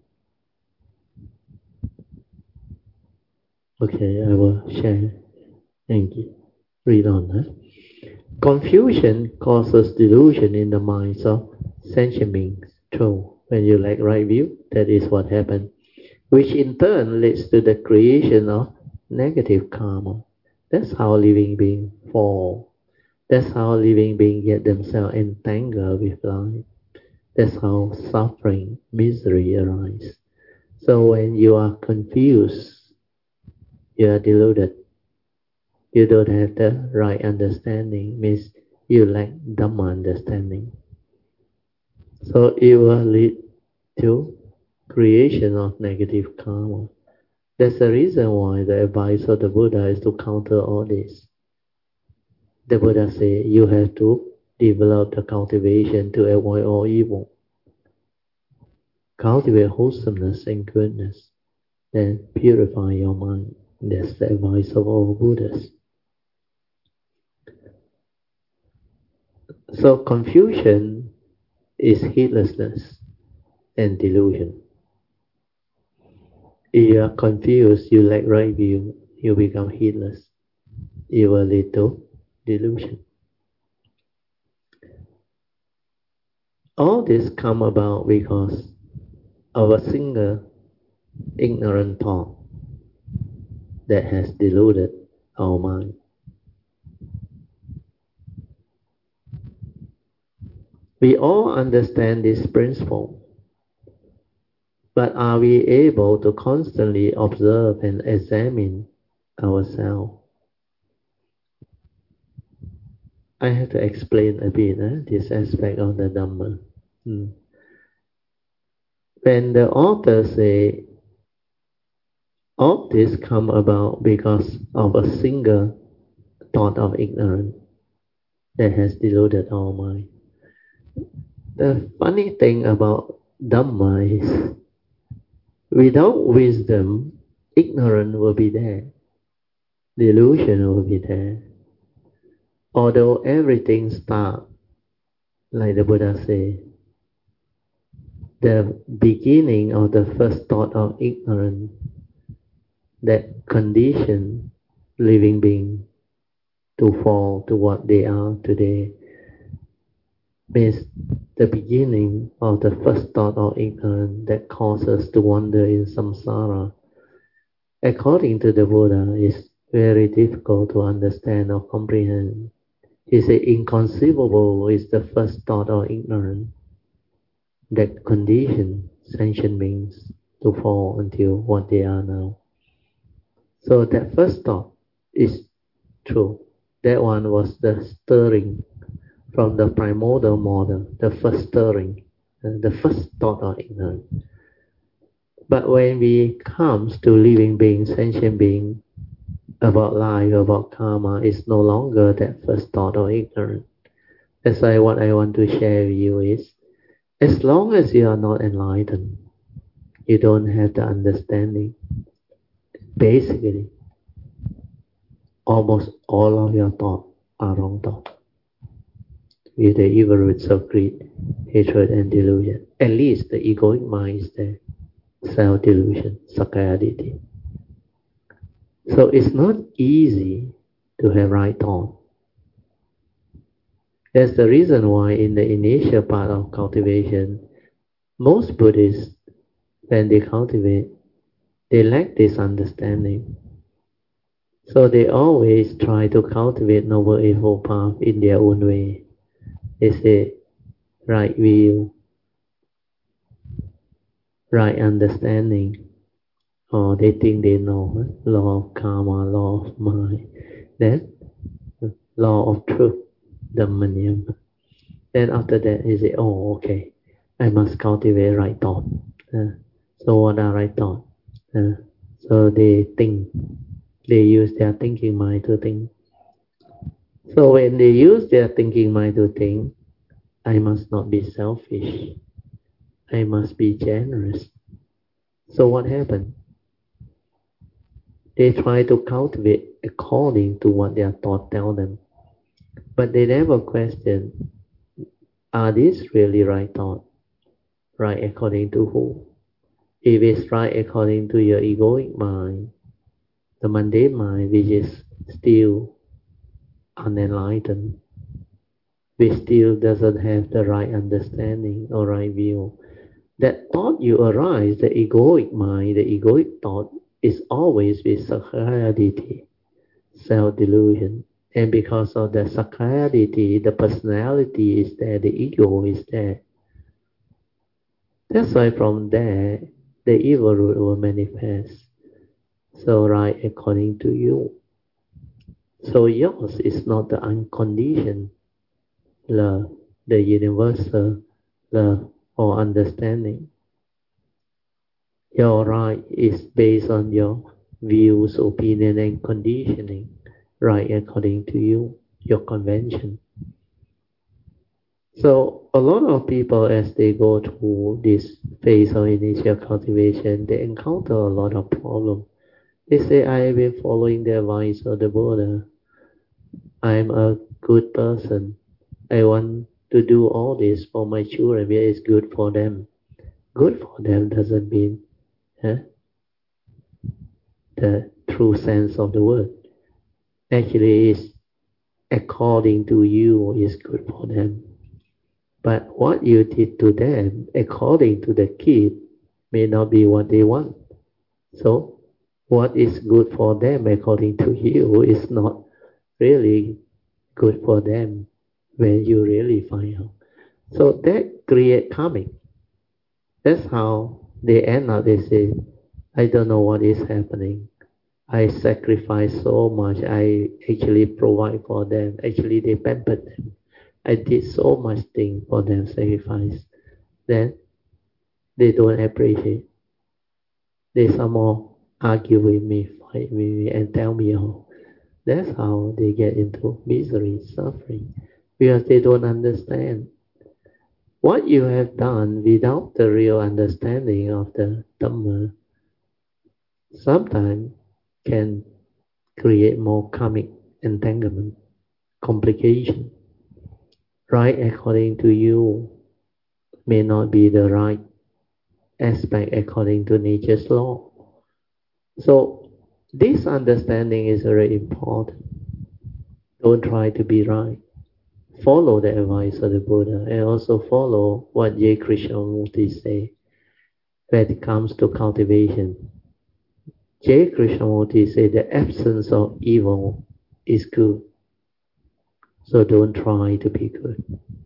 Okay, I will share. Thank you. Read on. Huh? Confusion causes delusion in the minds of sentient beings. True. When you lack right view, that is what happens, which in turn leads to the creation of negative karma. That's how living beings fall. That's how living beings get themselves entangled with life. That's how suffering, misery arises. So when you are confused, you are deluded. You don't have the right understanding, means you lack Dhamma understanding. So it will lead to creation of negative karma. That's the reason why the advice of the Buddha is to counter all this. The Buddha said you have to develop the cultivation to avoid all evil. Cultivate wholesomeness and goodness, then purify your mind. That's the advice of all Buddhas. So confusion is heedlessness and delusion. If you are confused, you lack right view, you become heedless. It will lead to delusion. All this come about because of a single ignorant thought that has deluded our mind. We all understand this principle, but are we able to constantly observe and examine ourselves? I have to explain a bit eh, this aspect of the Dhamma. Hmm. When the author say all this come about because of a single thought of ignorance that has deluded our mind. The funny thing about Dhamma is without wisdom, ignorance will be there, delusion will be there. Although everything starts, like the Buddha said, the beginning of the first thought of ignorance that condition living being to fall to what they are today means the beginning of the first thought of ignorance that causes us to wander in samsara. According to the Buddha, is very difficult to understand or comprehend. He said inconceivable is the first thought of ignorance that condition sentient beings to fall until what they are now. So that first thought is true. That one was the stirring from the primordial model, the first stirring, uh, the first thought of ignorance. But when we comes to living beings, sentient beings, about life, about karma, it's no longer that first thought of ignorance. That's why what I want to share with you is, as long as you are not enlightened, you don't have the understanding. Basically, almost all of your thoughts are wrong thoughts, with the evil roots of greed, hatred, and delusion. At least the egoic mind is there, self-delusion, sakkaya-ditthi. So it's not easy to have right thought. That's the reason why in the initial part of cultivation, most Buddhists, when they cultivate, they lack this understanding. So they always try to cultivate Noble Eightfold Path in their own way. They say, right view, right understanding, or they think they know law of karma, law of mind, then law of truth, Dhamma. Then after that, they say, oh, okay, I must cultivate right thought. Uh, so what are right thought? Uh, so they think, they use their thinking mind to think. So when they use their thinking mind to think, I must not be selfish. I must be generous. So what happened? They try to cultivate according to what their thought tell them. But they never question, are these really right thought? Right according to who? If it's right according to your egoic mind, the mundane mind, which is still unenlightened, which still doesn't have the right understanding or right view, that thought you arise, the egoic mind, the egoic thought, is always with sakkaya-ditthi, self-delusion. And because of the sakkaya-ditthi, the personality is there, the ego is there. That's why from there, the evil root will manifest. So right according to you. So yours is not the unconditioned love, the universal love or understanding. Your right is based on your views, opinion, and conditioning, right according to you, your convention. So a lot of people, as they go through this phase of initial cultivation, they encounter a lot of problems. They say, I have been following the advice of the Buddha. I'm a good person. I want to do all this for my children where it's good for them. Good for them doesn't mean eh, the true sense of the word. Actually, it's according to you is good for them. But what you did to them, according to the kid, may not be what they want. So, what is good for them, according to you, is not really good for them when you really find out. So that create karmic. That's how they end up. They say, I don't know what is happening. I sacrifice so much. I actually provide for them. Actually, they pampered them. I did so much thing for them, sacrifice. Then they don't appreciate. They somehow argue with me, fight with me, and tell me how. That's how they get into misery, suffering, because they don't understand what you have done without the real understanding of the Dhamma. Sometimes can create more karmic entanglement, complication. Right according to you may not be the right aspect according to nature's law. So this understanding is very important. Don't try to be right. Follow the advice of the Buddha and also follow what J. Krishnamurti say when it comes to cultivation. J. Krishnamurti say the absence of evil is good. So don't try to be good.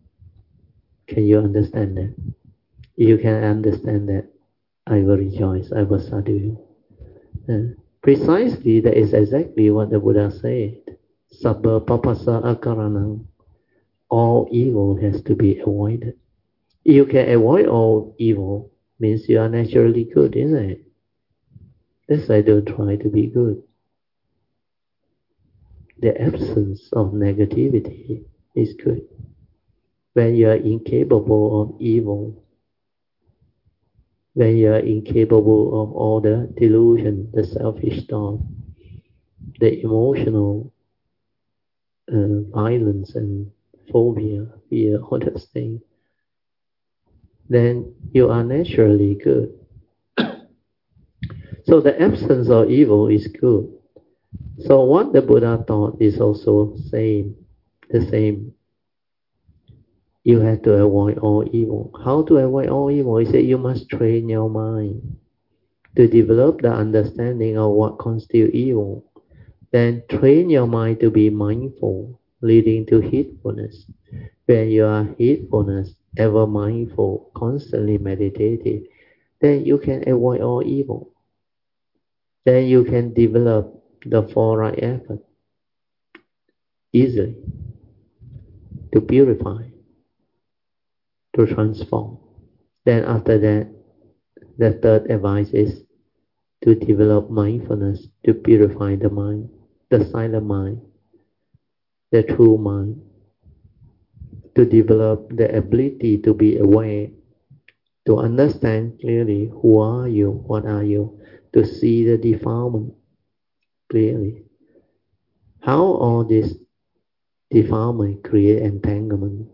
Can you understand that? If you can understand that, I will rejoice, I will sadhu you. Uh, precisely, that is exactly what the Buddha said. Sabba papasa akaranam. All evil has to be avoided. If you can avoid all evil, means you are naturally good, isn't it? That's why don't try to be good. The absence of negativity is good. When you are incapable of evil, when you are incapable of all the delusion, the selfish thought, the emotional uh, violence and phobia, fear, all those things, then you are naturally good. So the absence of evil is good. So what the Buddha taught is also same, the same. You have to avoid all evil. How to avoid all evil? He said you must train your mind to develop the understanding of what constitutes evil. Then train your mind to be mindful, leading to heedfulness. When you are heedfulness, ever mindful, constantly meditative, then you can avoid all evil. Then you can develop the four right effort easily to purify, to transform. Then after that, the third advice is to develop mindfulness to purify the mind, the silent mind, the true mind, to develop the ability to be aware, to understand clearly who are you, what are you, to see the defilement clearly. How all this defilement create entanglement,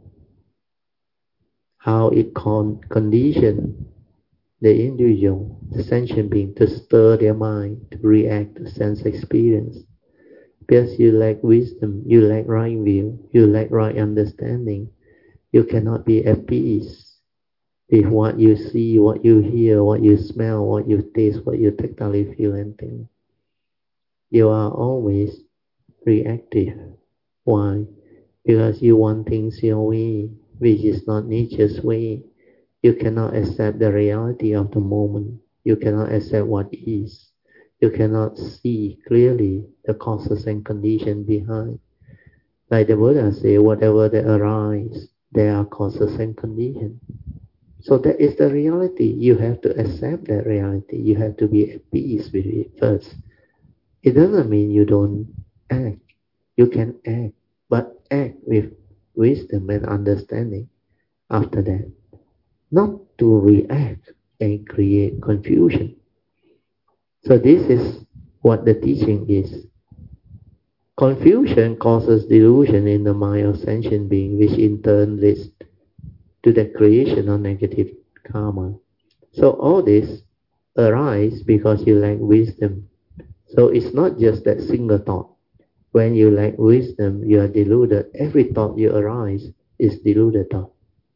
how it con- condition the individual, the sentient being, to stir their mind, to react to sense experience. Because you lack wisdom, you lack right view, you lack right understanding, you cannot be at peace with what you see, what you hear, what you smell, what you taste, what you tactily feel and think. You are always reactive. Why? Because you want things your way, which is not nature's way. You cannot accept the reality of the moment. You cannot accept what is. You cannot see clearly the causes and condition behind. Like the Buddha say, whatever that arise, there are causes and conditions. So that is the reality. You have to accept that reality. You have to be at peace with it first. It doesn't mean you don't act. You can act, but act with wisdom and understanding after that. Not to react and create confusion. So this is what the teaching is. Confusion causes delusion in the mind of sentient being, which in turn leads to the creation of negative karma. So all this arises because you lack wisdom. So it's not just that single thought. When you lack wisdom, you are deluded. Every thought you arise is deluded thought.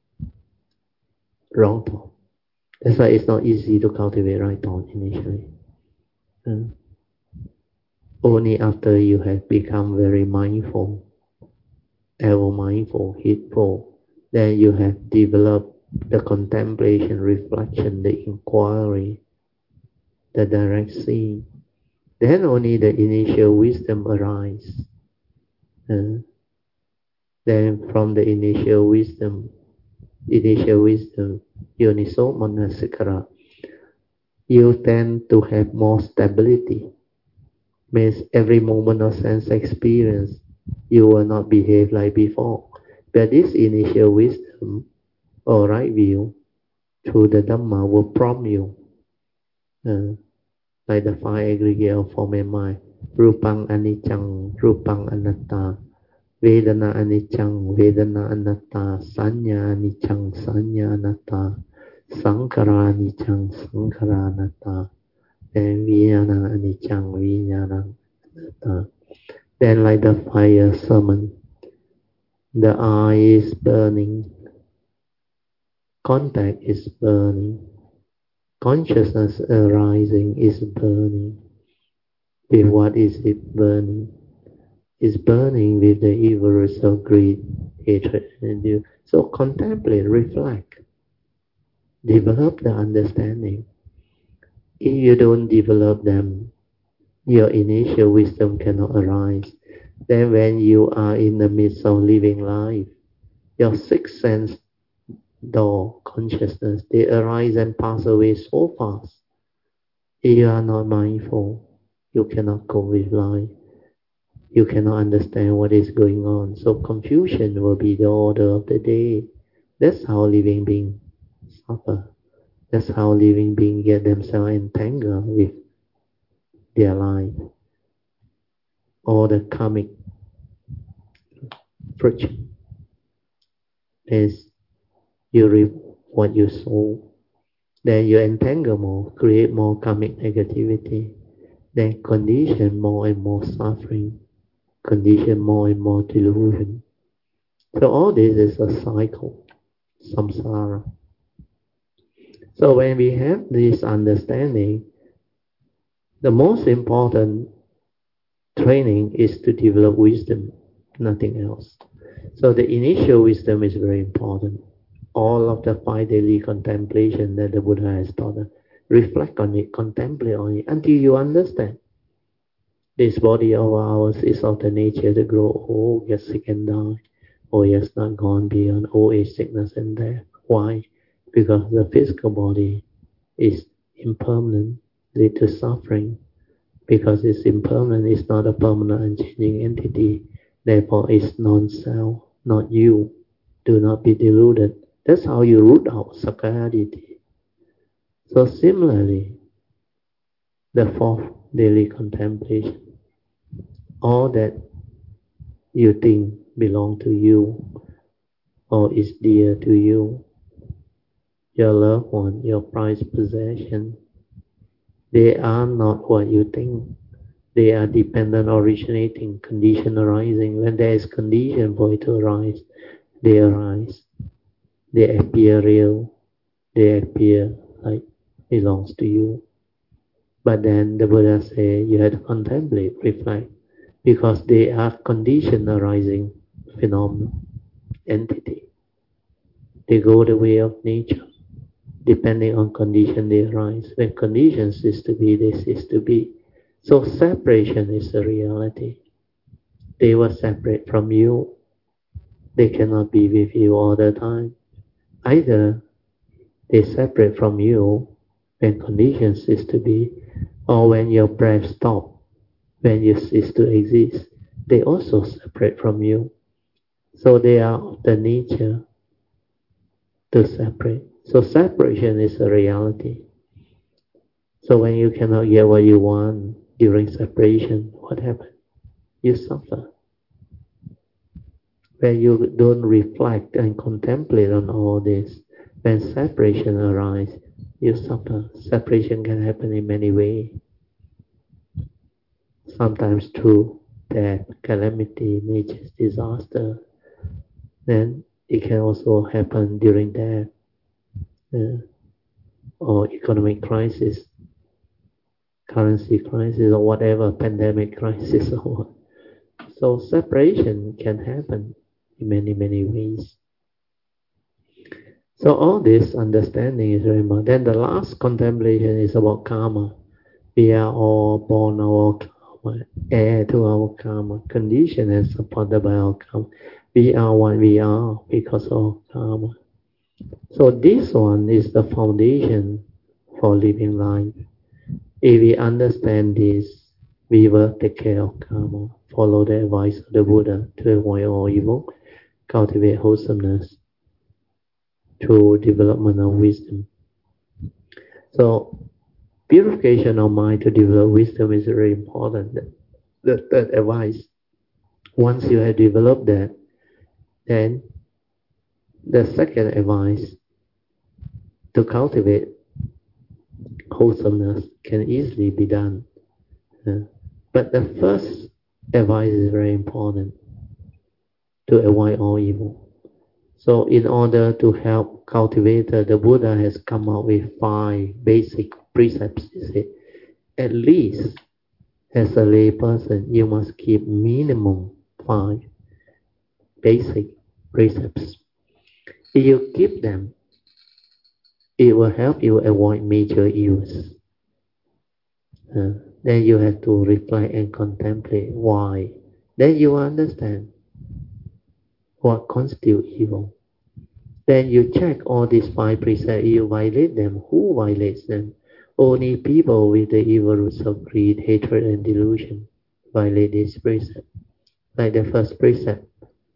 Wrong thought. That's why it's not easy to cultivate right thought initially. Uh, only after you have become very mindful, ever mindful, heedful, then you have developed the contemplation, reflection, the inquiry, the direct seeing. Then only the initial wisdom arises. Uh, then from the initial wisdom, initial wisdom, yoniso manasikara, you tend to have more stability. Means every moment of sense experience, you will not behave like before. But this initial wisdom or right view through the Dhamma will prompt you, uh, like the five aggregate of form and mind. Rupang anicca, rupang anatta, Vedana anicca, vedana anatta, Sanya anicca, sanya anatta, Sankhara anicca, sankhara anatta, and Vijnana anicca, vijnana anatta. Then like the fire summon, the eye is burning, contact is burning, consciousness arising is burning. With what is it burning? It's burning with the evil roots of greed, hatred, and envy. So contemplate, reflect, develop the understanding. If you don't develop them, your initial wisdom cannot arise. Then when you are in the midst of living life, your sixth sense door, consciousness, they arise and pass away so fast. If you are not mindful, you cannot cope with life. You cannot understand what is going on. So confusion will be the order of the day. That's how living beings suffer. That's how living beings get themselves entangled with their life. All the karmic friction is you reap what you sow. Then you entangle more, create more karmic negativity. Then condition more and more suffering. Condition more and more delusion. So all this is a cycle, samsara. So when we have this understanding, the most important training is to develop wisdom, nothing else. So the initial wisdom is very important. All of the five daily contemplation that the Buddha has taught us, reflect on it, contemplate on it, until you understand. This body of ours is of the nature to grow old, get sick and die, or has not gone beyond old age, sickness and death. Why? Because the physical body is impermanent, lead to suffering. Because it's impermanent, it's not a permanent and changing entity. Therefore, it's non-self, not you. Do not be deluded. That's how you root out sakkayaditthi. So similarly, the fourth daily contemplation, all that you think belong to you or is dear to you, your loved one, your prized possession, they are not what you think. They are dependent, originating, condition arising. When there is condition for it to arise, they arise. They appear real. They appear like belongs to you. But then the Buddha said you have to contemplate, reflect, because they are condition arising phenomena, entity. They go the way of nature. Depending on condition they arise. When conditions cease to be, they cease to be. So separation is the reality. They were separate from you. They cannot be with you all the time. Either they separate from you when conditions cease to be, or when your breath stops, when you cease to exist. They also separate from you. So they are of the nature to separate. So separation is a reality. So when you cannot get what you want during separation, what happens? You suffer. When you don't reflect and contemplate on all this, when separation arises, you suffer. Separation can happen in many ways. Sometimes through death, calamity, nature's disaster. Then it can also happen during death uh, or economic crisis, currency crisis, or whatever, pandemic crisis or what. So separation can happen in many, many ways. So all this understanding is very important. Then the last contemplation is about karma. We are all born our karma, heir to our karma, conditioned and supported by our karma. We are what we are because of karma. So this one is the foundation for living life. If we understand this, we will take care of karma, follow the advice of the Buddha to avoid all evil, cultivate wholesomeness through development of wisdom. So purification of mind to develop wisdom is very important. The third advice. Once you have developed that, then the second advice to cultivate wholesomeness can easily be done. Uh, but the first advice is very important to avoid all evil. So in order to help cultivator, the Buddha has come up with five basic precepts. He said, at least as a lay person, you must keep minimum five basic precepts. If you keep them, it will help you avoid major evils. Uh, then you have to reflect and contemplate why. Then you understand what constitutes evil. Then you check all these five precepts. You violate them. Who violates them? Only people with the evil roots of greed, hatred, and delusion violate this precept. Like the first precept,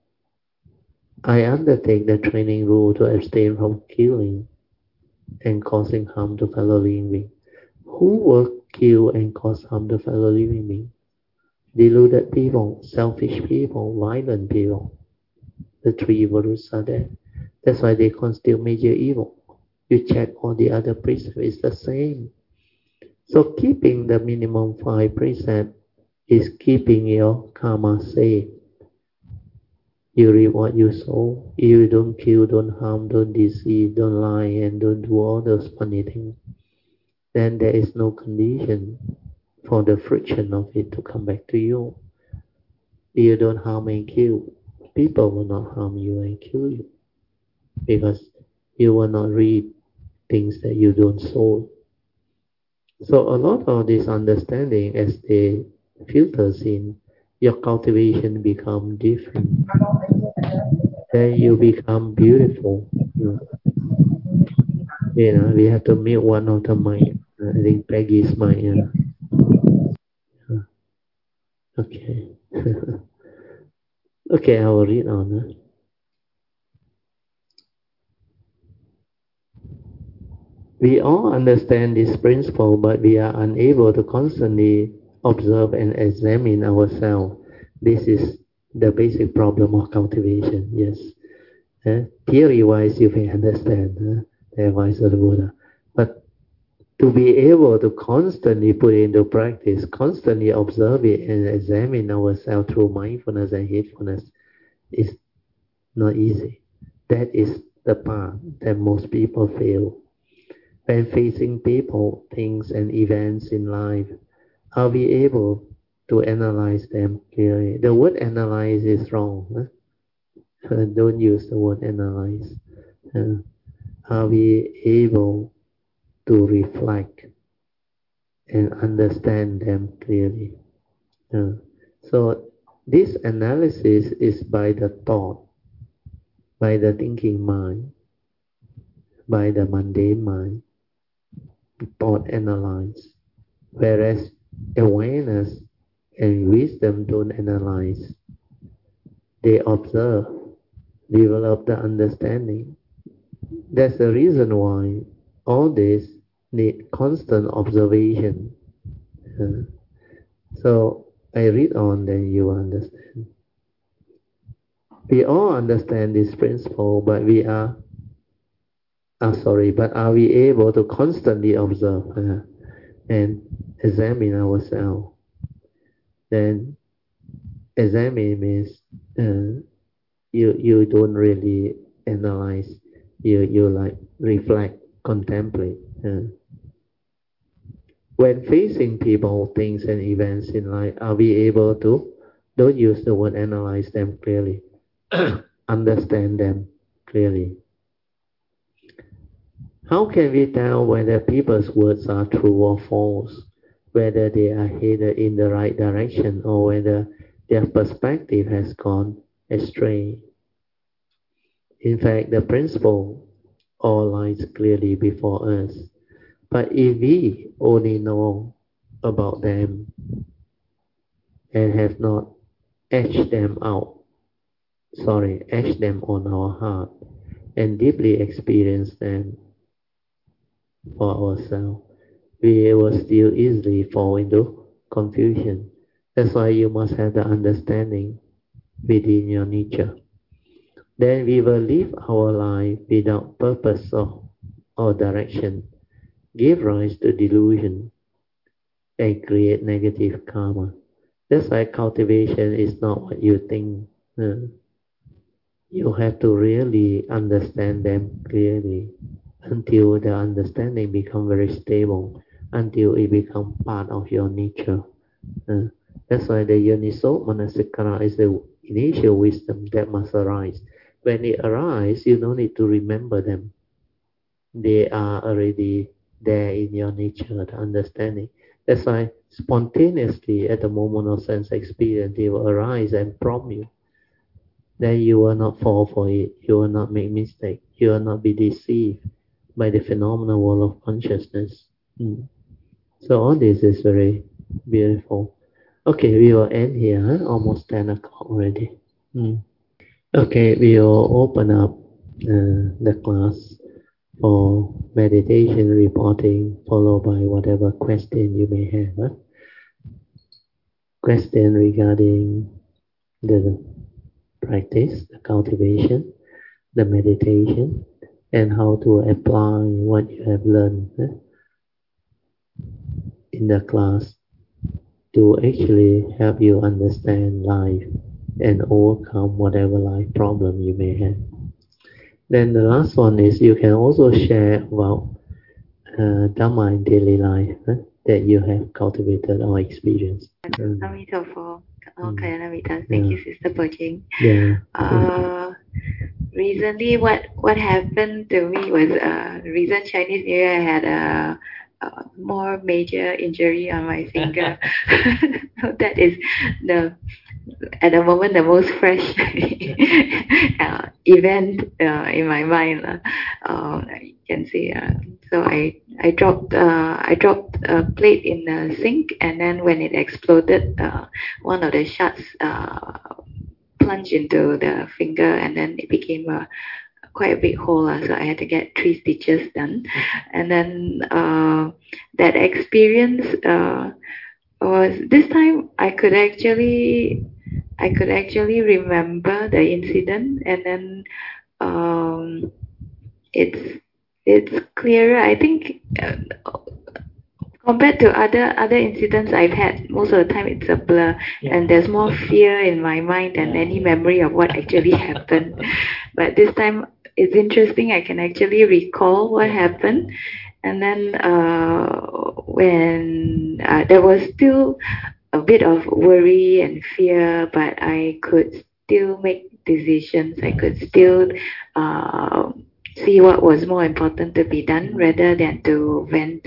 I undertake the training rule to abstain from killing and causing harm to fellow living beings. Who will kill and cause harm to fellow living beings? Deluded people, selfish people, violent people. The three evil roots are there. That's why they constitute major evil. You check all the other precepts, it's the same. So keeping the minimum five precepts is keeping your karma safe. You reap what you sow. If you don't kill, don't harm, don't deceive, don't lie, and don't do all those funny things, then there is no condition for the friction of it to come back to you. If you don't harm and kill, people will not harm you and kill you, because you will not reap things that you don't sow. So a lot of this understanding, as they filters in, your cultivation become different. Then you become beautiful. You know, we have to mute one of the mic. Uh, I think Peggy's mic. Yeah. Uh, Okay. Okay, I will read on. Uh. We all understand this principle, but we are unable to constantly observe and examine ourselves. This is the basic problem of cultivation. Yes. Uh, theory-wise, you may understand uh, the advice of the Buddha, but to be able to constantly put it into practice, constantly observe it and examine ourselves through mindfulness and heedfulness is not easy. That is the part that most people fail. When facing people, things, and events in life, are we able to analyze them clearly? The word analyze is wrong. Huh? Don't use the word analyze. Uh, are we able to reflect and understand them clearly. Uh, so this analysis is by the thought, by the thinking mind, by the mundane mind, thought analyze. Whereas awareness and wisdom don't analyze. They observe, develop the understanding. That's the reason why all this need constant observation. Uh, so I read on, then you understand. We all understand this principle, but we are, ah, sorry, but are we able to constantly observe uh, and examine ourselves? Then examine means uh, you you don't really analyze. You you like reflect, contemplate. Uh, when facing people, things, and events in life, are we able to? Don't use the word analyze them clearly. Understand them clearly. How can we tell whether people's words are true or false? Whether they are headed in the right direction or whether their perspective has gone astray? In fact, the principle all lies clearly before us. But if we only know about them and have not etched them out, sorry, etched them on our heart and deeply experienced them for ourselves, we will still easily fall into confusion. That's why you must have the understanding within your nature. Then we will live our life without purpose or, or direction, give rise to delusion, and create negative karma. That's why cultivation is not what you think. Uh, you have to really understand them clearly until the understanding become very stable, until it become part of your nature. Uh, that's why the Yoniso Manasikara is the initial wisdom that must arise. When it arises, you don't need to remember them. They are already there in your nature, the understanding. That's why spontaneously at the moment of sense experience, they will arise and prompt you. Then you will not fall for it. You will not make mistake. You will not be deceived by the phenomenal world of consciousness. Mm. So all this is very beautiful. Okay, we will end here. Huh? Almost ten o'clock already. Mm. Okay, we will open up uh, the class for meditation reporting, followed by whatever question you may have. Huh? Question regarding the practice, the cultivation, the meditation, and how to apply what you have learned huh, in the class to actually help you understand life and overcome whatever life problem you may have. Then the last one is you can also share about uh, Dhamma in daily life huh, that you have cultivated or experienced. Um, Okay, Namita. Thank yeah. you, Sister Pojing. Yeah. Uh, recently, what what happened to me was uh, recent Chinese New Year. I had a, a more major injury on my finger. That is the at the moment the most fresh uh, event uh, in my mind. Uh, uh, you can see. Uh, so I I dropped uh, I dropped a plate in the sink, and then when it exploded, uh, one of the shards uh, plunged into the finger, and then it became a quite a big hole. Uh, so I had to get three stitches done, and then uh, that experience uh, was this time I could actually I could actually remember the incident, and then um, it's it's clearer. I think uh, compared to other other incidents I've had, most of the time it's a blur, yeah. And there's more fear in my mind than any memory of what actually happened. But this time it's interesting. I can actually recall what happened, and then uh, when uh, there was still a bit of worry and fear, but I could still make decisions. I could still uh, see what was more important to be done rather than to vent at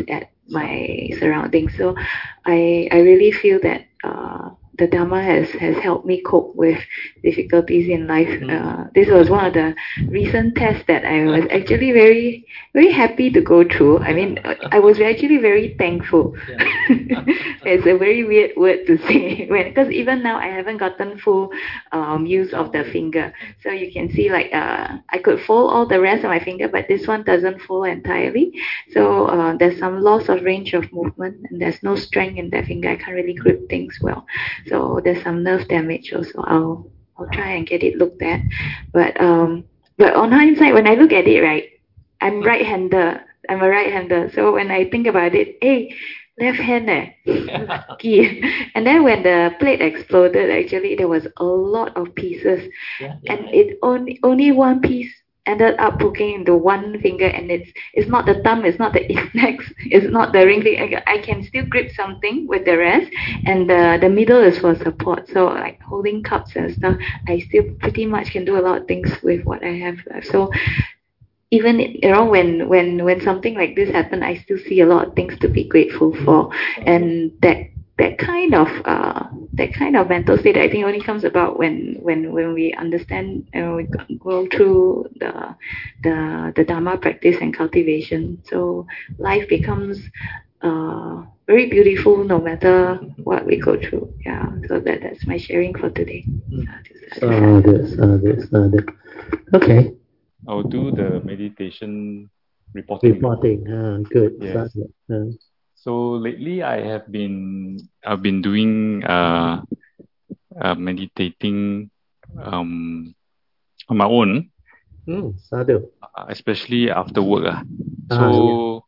my surroundings. So I I really feel that uh, the Dharma has, has helped me cope with difficulties in life. Mm. Uh, this was one of the recent tests that I was actually very very happy to go through. I mean, I was actually very thankful. It's a very weird word to say because even now I haven't gotten full um, use of the finger. So you can see like uh, I could fold all the rest of my finger, but this one doesn't fold entirely. So uh, there's some loss of range of movement and there's no strength in that finger. I can't really grip things well. So there's some nerve damage also. I'll I'll try and get it looked at. But um but on hindsight, when I look at it, right, I'm right-hander. I'm a right-hander. So when I think about it, hey, left hand eh. Key. And then when the plate exploded, actually there was a lot of pieces, Yeah, and it only only one piece ended up poking into one finger, and it's it's not the thumb, it's not the index, it's not the ring finger. I can still grip something with the rest, and the the middle is for support. So like holding cups and stuff, I still pretty much can do a lot of things with what I have left. So even you know when when when something like this happened, I still see a lot of things to be grateful for, and that that kind of uh, that kind of mental state I think only comes about when when when we understand and we go through the the the Dharma practice and cultivation. So life becomes uh, very beautiful no matter what we go through. Yeah. So that that's my sharing for today. Sadhu, sadhu, sadhu. Okay. I'll do the meditation reporting. Reporting. Ah, good. Yes. Sadhu. Ah. So lately I have been I've been doing uh, uh meditating um on my own. Mm, sadhu. Uh, especially after work. Uh. Ah, So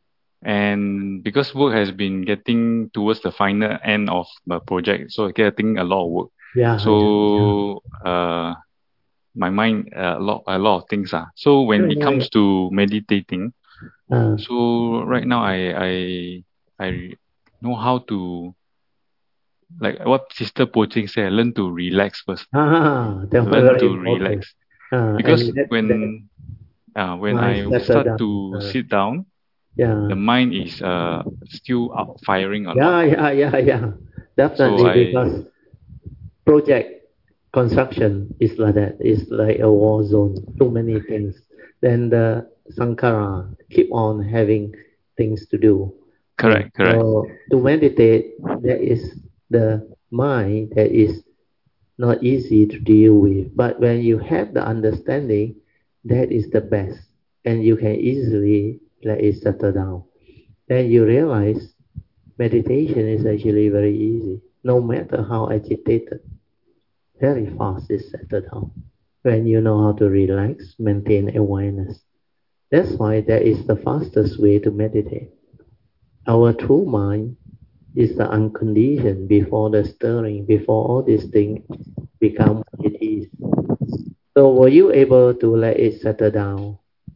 and because work has been getting towards the final end of the project, so getting a lot of work. Yeah. So uh my mind uh, a lot a lot of things are. So when Yeah, it yeah, comes to meditating, Ah. so right now I I I know how to, like what Sister Poching said, learn to relax first. Ah, that was Learn very to important. relax. Ah, Because and that, that when uh, when I mind settle start down. to Ah, sit down, yeah. the mind is uh, still out firing a Yeah, lot. yeah, yeah, yeah. So Definitely, I because project construction is like that. It's like a war zone. Too many things. Then the Sankara keep on having things to do. Uh, correct correct so to meditate, that is the mind that is not easy to deal with. But when you have the understanding, that is the best, and you can easily let it settle down. Then you realize meditation is actually very easy, no matter how agitated. Very fast it settle down when you know how to relax, maintain awareness. That's why that is the fastest way to meditate. Our true mind is the unconditioned before the stirring, before all these things become what it is. So were you able to let it settle down?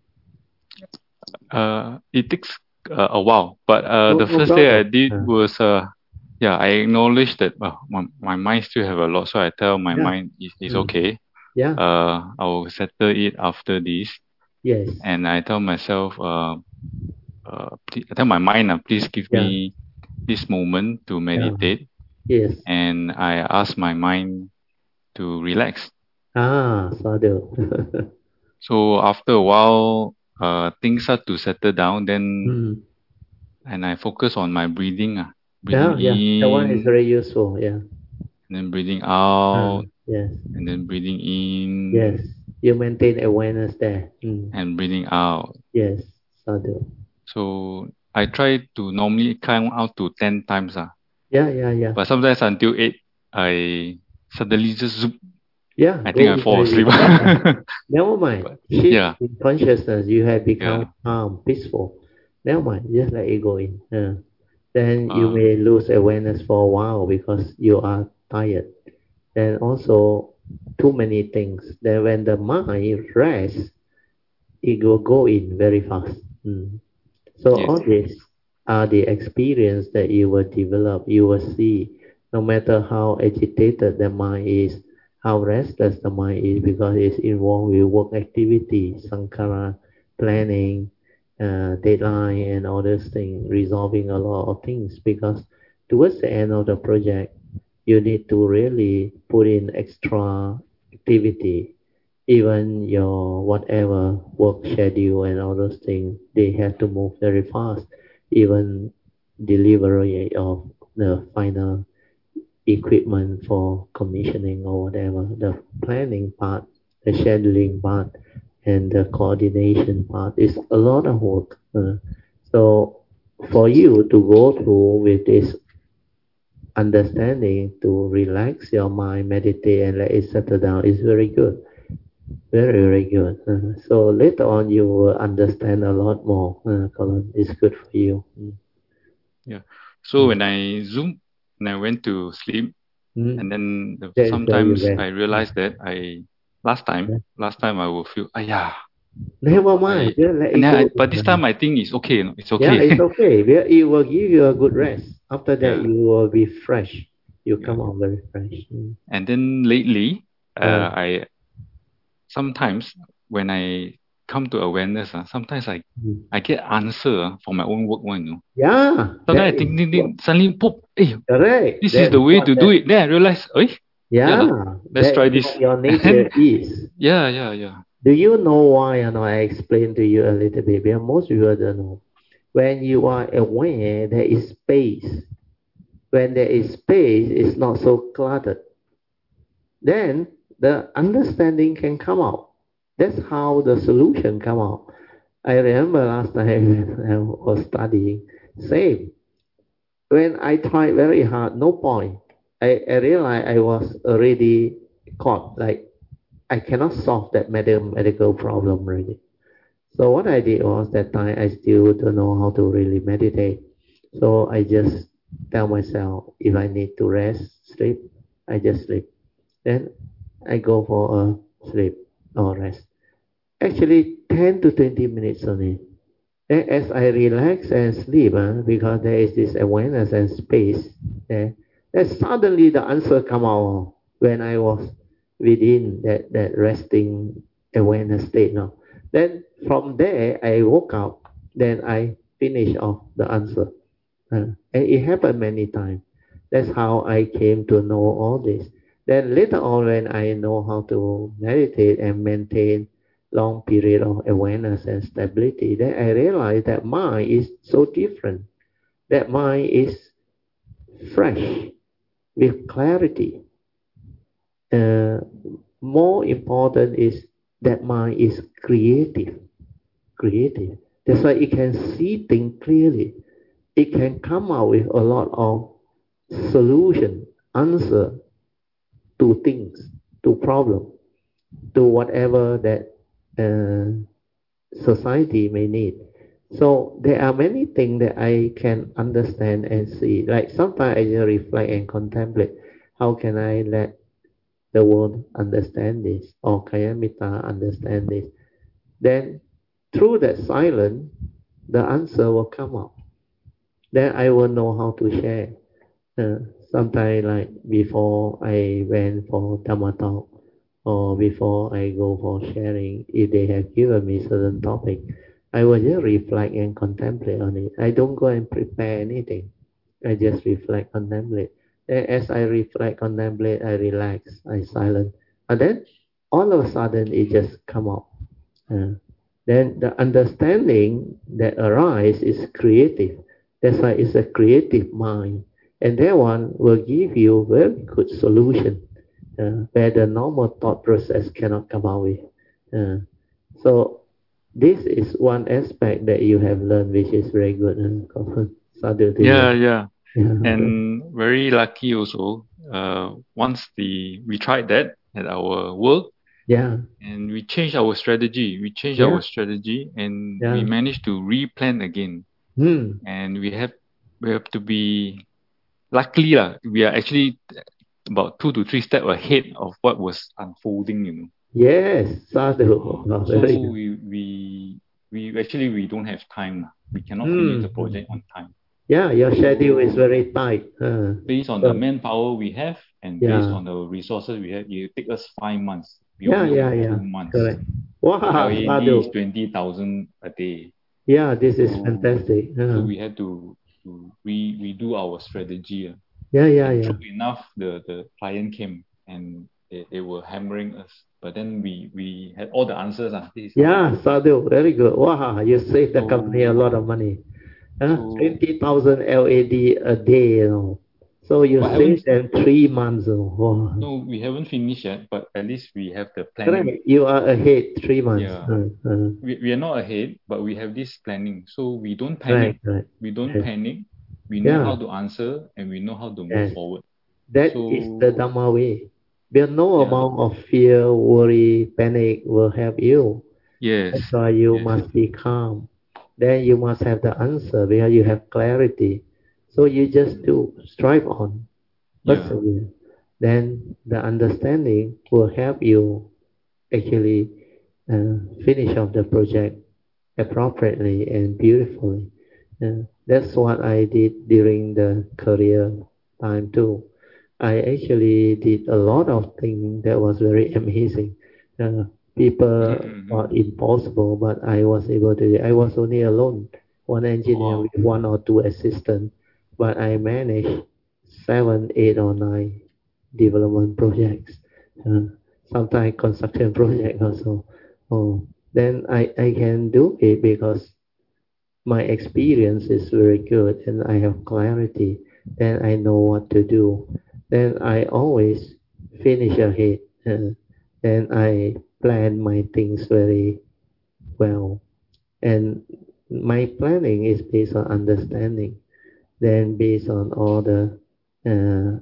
uh, it takes uh, a while, but uh, No, the no first day I problem. did Uh, was uh, yeah, I acknowledged that uh, my, my mind still have a lot, so I tell my yeah. mind it's, it's Mm. okay. Yeah. Uh, I will settle it after this, Yes. and I tell myself, uh, uh, please, I tell my mind, uh, please give Yeah. me this moment to Yeah. meditate, Yes. and I ask my mind to relax. Ah, sadhu. So after a while, uh, things start to settle down. Then mm. and I focus on my breathing, uh, Yeah, breathing yeah. That one is in, very useful. Yeah. and then breathing Ah, out, yes. and then breathing Yes. in, You maintain awareness there. Mm. and breathing out. Yes. Sadhu. So I try to normally count out to ten times, uh, Yeah, yeah, yeah. but sometimes until eight, I suddenly just zoop. Yeah, I think go I in fall already. asleep. Never mind. But Shift yeah, in consciousness. You have yeah. become calm, peaceful. Never mind. Just let it go in. Uh, then you Uh, may lose awareness for a while because you are tired. And also, too many things. Then when the mind rests, it will go in very fast. Mm. So yes. all these are the experience that you will develop. You will see, no matter how agitated the mind is, how restless the mind is, because it's involved with work activity, sankhara, planning, uh, deadline and all those things, resolving a lot of things, because towards the end of the project, you need to really put in extra activity. Even your whatever work schedule and all those things, they have to move very fast. Even delivery of the final equipment for commissioning or whatever, the planning part, the scheduling part, and the coordination part is a lot of work. Uh, so for you to go through with this understanding, to relax your mind, meditate, and let it settle down is very good. Very, very good. Uh, so later on, you will understand a lot more. Uh, Colin, it's good for you. Mm. Yeah. So when I zoom, when I went to sleep, Mm. and then the, That is where you sometimes rest. I realized that I last time, last time I will feel, ah yeah. Never mind. I, Just let and it then I, go. but this time I think it's okay. no? It's Yeah, okay. it's okay. Well, it will give you a good rest. After that, Yeah. you will be fresh. You Yeah. come out very fresh. Mm. And then lately, uh, Uh, I sometimes when I come to awareness, uh, sometimes I mm. I get answer uh, for my own work one, you know. Yeah, that Sometimes I is think, think, what, think suddenly pop, hey, correct. this is That's the way what to do that, it. Then I realize, eh, yeah, lah, yeah, let's that try is this. what your nature is. Yeah, yeah, yeah. Do you know why? And I explain to you a little bit, because most people don't know. When you are aware, there is space. When there is space, it's not so cluttered. Then the understanding can come out. That's how the solution come out. I remember last time when I was studying, same. When I tried very hard, no point. I, I realized I was already caught, like I cannot solve that medical medical problem really. So what I did was that time I still don't know how to really meditate. So I just tell myself if I need to rest, sleep, I just sleep. Then I go for a sleep or rest. Actually, ten to twenty minutes only. Then as I relax and sleep, uh, because there is this awareness and space there, then suddenly the answer come out when I was within that, that resting awareness state now. Then from there, I woke up, then I finish off the answer. Uh, and it happened many times. That's how I came to know all this. Then later on, when I know how to meditate and maintain long period of awareness and stability, then I realized that mind is so different. That mind is fresh with clarity. Uh, more important is that mind is creative. Creative. That's why it can see things clearly. It can come out with a lot of solution, answer to things, to problem, to whatever that uh, society may need. So there are many things that I can understand and see. Like sometimes I just reflect and contemplate. How can I let the world understand this? Or Kayamita understand this? Then through that silence, the answer will come out. Then I will know how to share. Uh, sometimes like before I went for Dhamma talk or before I go for sharing, if they have given me certain topic, I will just reflect and contemplate on it. I don't go and prepare anything. I just reflect, contemplate. And as I reflect, contemplate, I relax, I silent. And then all of a sudden it just come out. Uh, then the understanding that arises is creative. That's why it's a creative mind. And that one will give you very good solution uh, where the normal thought process cannot come out with. Uh, so this is one aspect that you have learned, which is very good. Uh, Sadhu to Yeah, you. yeah. Yeah. And very lucky also. Uh, once the we tried that at our work, Yeah. and we changed our strategy. We changed Yeah. our strategy, and we Yeah. managed to replan again. Hmm. And we have we have to be luckily lah. We are actually about two to three steps ahead of what was unfolding. You know. Yes, sadhu. Uh, Oh, so very good. we we we actually we don't have time. lah. We cannot finish Hmm. the project on time. Yeah, your schedule is So very tight. Uh, based on the so, manpower we have and based yeah. on the resources we have, it take us five months. We Yeah, only yeah, have yeah. two months. Correct. Wow, L A D is sadhu. twenty thousand a day. Yeah, this is So, fantastic. so Uh, we had to, to re redo our strategy. Uh, yeah, yeah, and yeah. true enough, the, the client came and they, they were hammering us. But then we, we had all the answers. Uh, this is how Yeah, it is. Sadhu, very good. Wow, you saved the company a lot of So, money. Huh? so twenty thousand L A D a day, you know. So you but haven't saved them three months. You know. Wow. no, we haven't finished yet. But at least we have the planning. Correct. You are ahead three months. Yeah, Uh, uh, we, we are not ahead, but we have this planning. So we don't right, panic. right. We don't Yes. panic. We know Yeah, how to answer and we know how to move yes. forward. That is the So Dhamma way. There no yeah, amount of fear, worry, panic will help you. yes, That's why you yes, must be calm. Then you must have the answer because you have clarity. So you just do, strive on, yeah, persevere. Then the understanding will help you actually uh, finish off the project appropriately and beautifully. Uh, that's what I did during the career time too. I actually did a lot of things that was very amazing. Uh, people mm-hmm. thought impossible, but I was able to do it. I was only alone, one engineer Wow, with one or two assistants, but I managed seven, eight, or nine development projects. Uh, sometimes construction project also. Oh, then I, I can do it because my experience is very good and I have clarity, then I know what to do. Then I always finish ahead. Uh, then I plan my things very well. And my planning is based on understanding, then based on all the uh,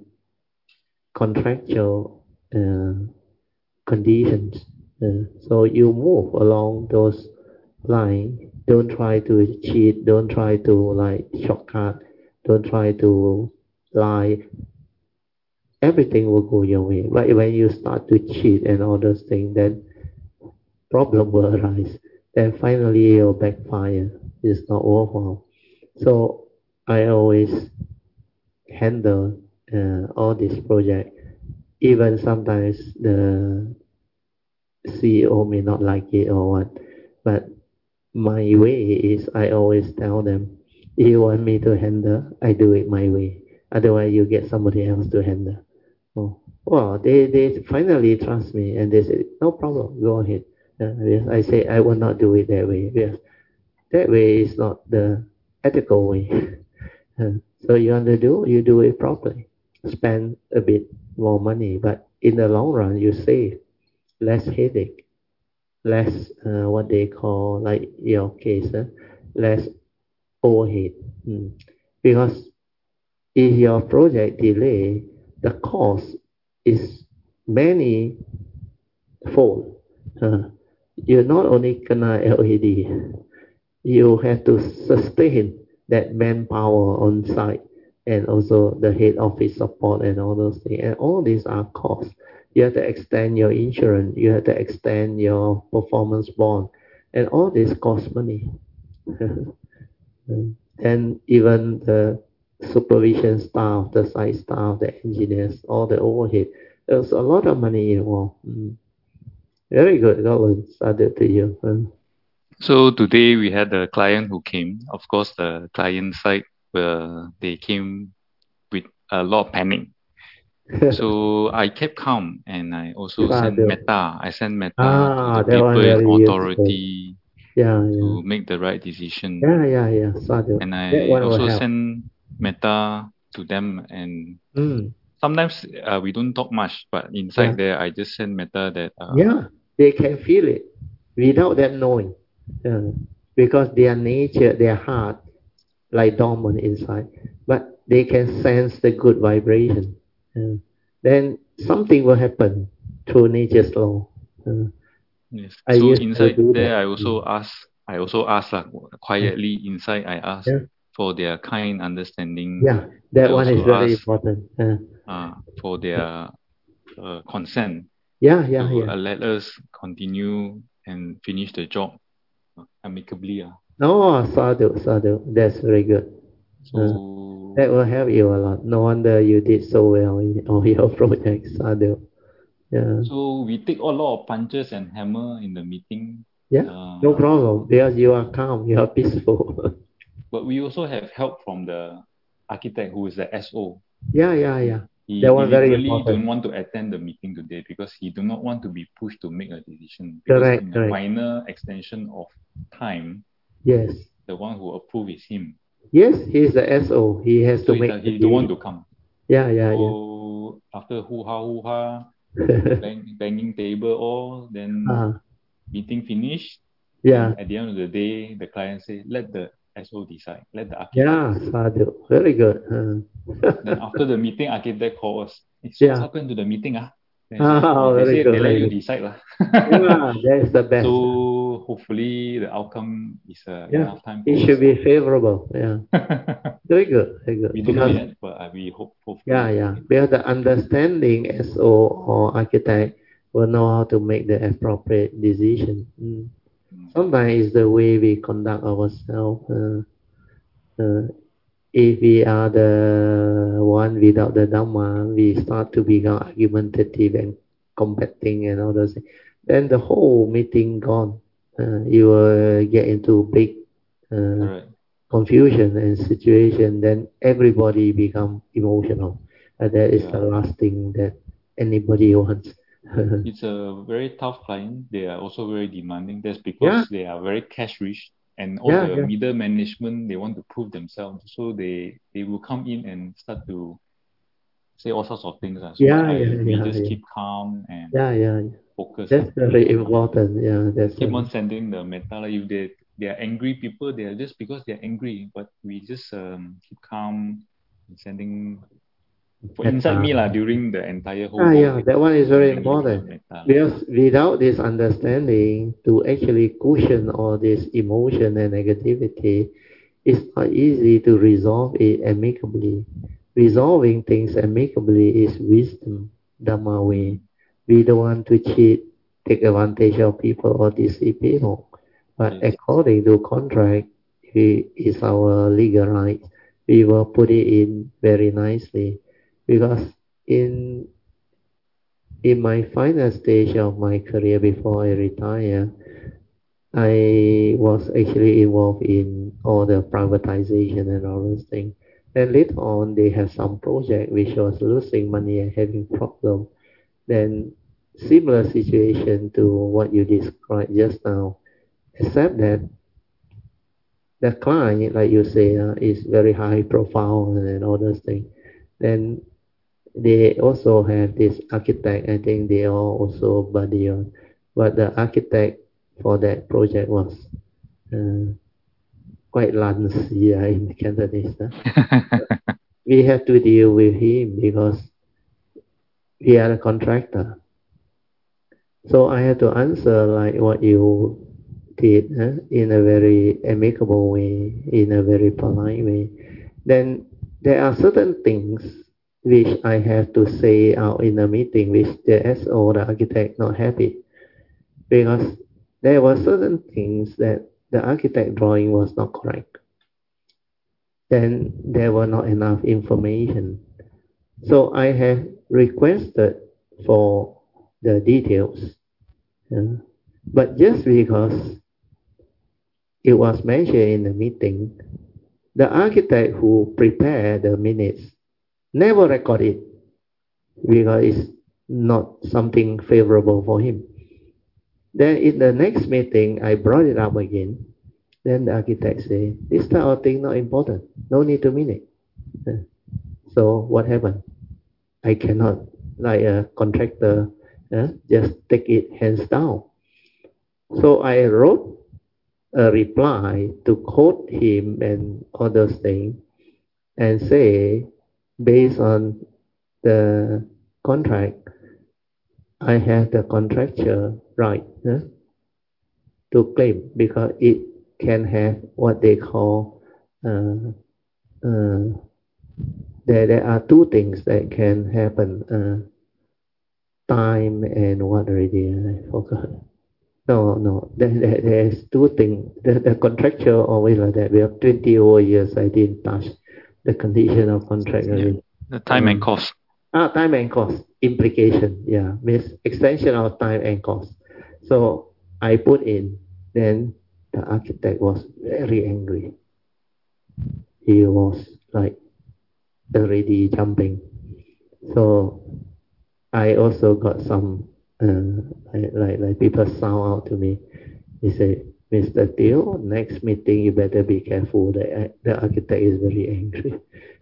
contractual uh, conditions. Uh, so you move along those lines. Don't try to cheat. Don't try to like shortcut. Don't try to lie. Everything will go your way. But when you start to cheat and all those things, then problem will arise. Then finally you'll backfire. It's not worthwhile. So I always handle uh, all this project. Even sometimes the C E O may not like it or what, but my way is I always tell them, if you want me to handle, I do it my way. Otherwise, you get somebody else to handle. Oh, well, they, they finally trust me and they say, no problem, go ahead. Uh, yes, I say, I will not do it that way. Yes, that way is not the ethical way. Uh, so you want to do, you do it properly. Spend a bit more money, but in the long run, you save less headache, less uh, what they call, like your case, uh, less overhead. Mm. Because if your project delay, the cost is many fold. Uh, you not only kena L A D, you have to sustain that manpower on site and also the head office support and all those things. And all these are costs. You have to extend your insurance, you have to extend your performance bond, and all this costs money. And even the supervision staff, the site staff, the engineers, all the overhead. There's a lot of money involved. Mm. Very good, Colin. Started to you. Mm. So today we had a client who came. Of course, the client side, uh, they came with a lot of panic. So I kept calm and I also sent Sadhu. meta. I sent meta to Ah, the that one people in very useful. authority Yeah, yeah. to make the right decision. Yeah, yeah, yeah. Sadhu. And That I one will also help. send meta to them. And Mm. sometimes uh, we don't talk much, but Yeah. inside there, I just send meta that uh, Yeah. They can feel it without them knowing. Yeah. Because their nature, their heart, like dormant inside, but they can sense the good vibration. Uh, then something will happen through nature's law. Uh, yes. I So used to inside do there, that. I Mm. also ask. I also ask uh, Yeah, quietly inside. I ask yeah, for their kind understanding. yeah. I That one is also very ask important. Uh, uh, for their uh, consent yeah, yeah, to yeah. uh, let us continue and finish the job uh, amicably. Uh. Oh, sadhu, sadhu. That's very good. Uh, So that will help you a lot. No wonder you did so well in all your projects, sadhu. Yeah, so we take a lot of punches and hammer in the meeting. Yeah, Uh, no problem, because you are calm, you are peaceful. but we also have help from the architect who is the S O. Yeah, yeah, yeah. He That one very deliberately important. don't want to attend the meeting today because he do not want to be pushed to make a decision. Because Correct, in the correct. final extension of time, Yes. the one who approve is him. Yes, he is the S O. He has So to he, make the he don't want decision. to come. Yeah, yeah, So after hoo-ha, hoo-ha, yeah. bang, banging table all, then uh, meeting finished. yeah, And at the end of the day, the client say, let the S O decide, let the architect yeah, decide. Sadhu. Very good. Uh, Then after the meeting, architect call us. Hey, so yeah. what happened to the meeting? Ah? Then I say, Oh, oh, they very say good, they let very you good. decide. lah. Yeah, that's the best. So hopefully the outcome is uh, Yeah, enough time for it us. should be favorable. Yeah, very good, very good. We don't know Because yet, but uh, we hope hopefully. yeah, yeah, because the understanding S O or architect will know how to make the appropriate decision. Mm. Mm. Sometimes it's the way we conduct ourselves. Uh, uh, if we are the one without the Dhamma, we start to become argumentative and combating and all those things. Then the whole meeting gone. Uh, you will get into big uh, Correct. confusion and situation. Then everybody become emotional. Uh, that is Yeah. the last thing that anybody wants. It's a very tough client. They are also very demanding. That's because Yeah. they are very cash rich, and all Yeah, the yeah. middle management they want to prove themselves. So they they will come in and start to say all sorts of things. Uh. So Yeah, I yeah, we yeah, just yeah. keep calm and Yeah, yeah, yeah. focus. That's Uh, very keep on, important. Yeah, that's keep uh, on sending the meta. Like if they they are angry people, they are just because they are angry. But we just um, keep calm, and sending. For inside me lah, during the entire whole Ah, day, yeah, that one is very sending him the important. meta. Because without this understanding to actually cushion all this emotion and negativity, it's not easy to resolve it amicably. Resolving things amicably is wisdom, Dhamma way. We don't want to cheat, take advantage of people or deceive people. But Yes. according to contract, it is our legal right. We will put it in very nicely. Because in in my final stage of my career before I retire, I was actually involved in all the privatization and all those things. Then later on, they have some project which was losing money and having problem. Then similar situation to what you described just now, except that the client, like you say, uh, is very high profile and all those things. Then they also have this architect. I think they are also buddy on, but the architect for that project was uh, quite lazy uh, in Cantonese. Uh. We have to deal with him because we are a contractor. So I have to answer like what you did uh, in a very amicable way, in a very polite way. Then there are certain things which I have to say out in a meeting which the S O, the architect, not happy. Because there were certain things that the architect drawing was not correct. Then there were not enough information. So I have requested for the details. Yeah. But just because it was mentioned in the meeting, the architect who prepared the minutes never recorded it because it's not something favorable for him. Then in the next meeting, I brought it up again. Then the architect said, this type of thing not important. No need to minute. So what happened? I cannot, like a contractor, uh, just take it hands down. So I wrote a reply to quote him and all those things and say, based on the contract, I have the contractual right uh, to claim because it can have what they call uh, uh, there, there are two things that can happen uh, time and what already I forgot. No, no, there, there, there's two things. The, the contractual always like that. We have twenty over years I didn't touch the condition of contract Yeah. already. The time and Um, cost. Ah, time and cost implication. Yeah, means extension of time and cost. So I put in Then the architect was very angry. He was like already jumping. So I also got some uh, like, like like people sound out to me. He said, Mister Teo, next meeting you better be careful. The the architect is very angry.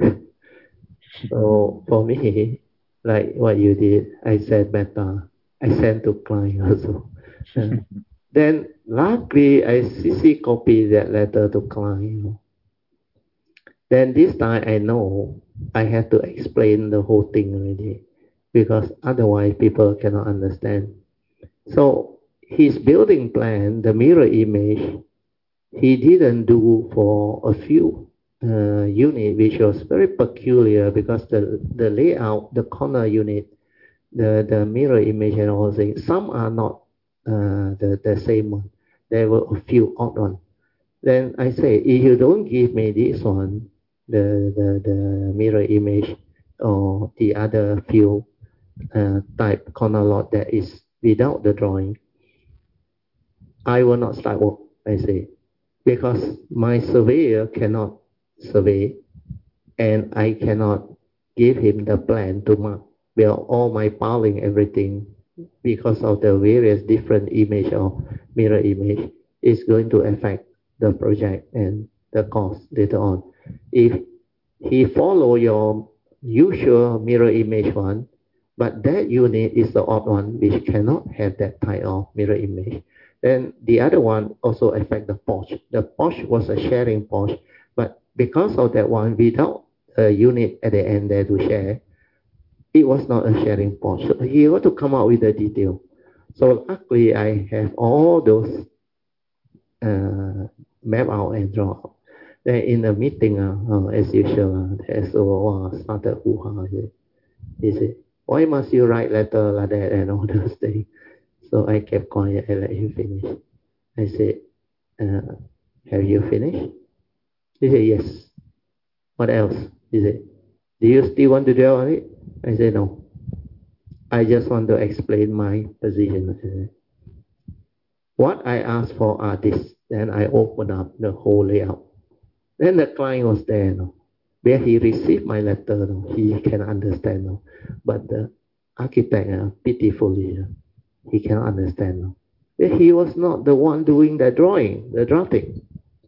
So for me, like what you did, I said better. I sent to client also. Uh, then luckily I C C copy that letter to client. Then this time I know I have to explain the whole thing already because otherwise people cannot understand. So his building plan, the mirror image, he didn't do for a few uh, unit, which was very peculiar because the, the layout, the corner unit, the, the mirror image and all things, some are not uh, the, the same one. There were a few odd ones. Then I say, if you don't give me this one, the, the, the mirror image or the other few uh, type corner lot that is without the drawing, I will not start work, I say, because my surveyor cannot survey and I cannot give him the plan to mark where all my piling everything because of the various different image or mirror image is going to affect the project and the cost later on. If he follow your usual mirror image one, but that unit is the odd one which cannot have that type of mirror image. Then the other one also affect the porch. The porch was a sharing porch, but because of that one, without a unit at the end there to share, it was not a sharing porch. So he had to come out with the detail. So luckily, I have all those uh, map out and draw out. Then in the meeting, uh, uh, as usual, uh, the S O uh, started hoo-ha. He said, why must you write letter like that and all those things? So I kept quiet and let him finish. I said, uh, have you finished? He said, yes. What else? He said, do you still want to draw on it? I said, no. I just want to explain my position. What I asked for are this. Then I opened up the whole layout. Then the client was there. No? Where he received my letter, no? He can understand. No? But the architect, uh, pitifully, uh, he cannot understand. No? He was not the one doing the drawing, the drafting.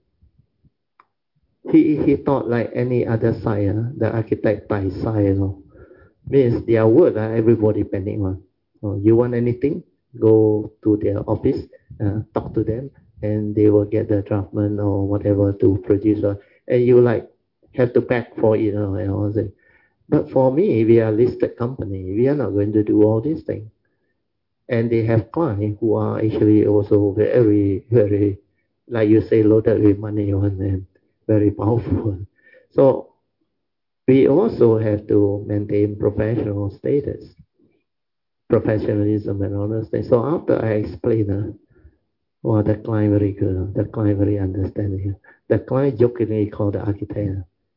He, he thought like any other side, uh, the architect by side, you know, means their word, uh, everybody panic one. Oh, you want anything? Go to their office, uh, talk to them, and they will get the draftman or whatever to produce. Uh, and you like have to back for it, you know, and all that. But for me, we are a listed company. We are not going to do all these things. And they have clients who are actually also very, very, like you say, loaded with money one and very powerful. So we also have to maintain professional status, professionalism and all those things. So after I explain, uh, well, the client very good, uh, the client very understanding. The client jokingly called the architect.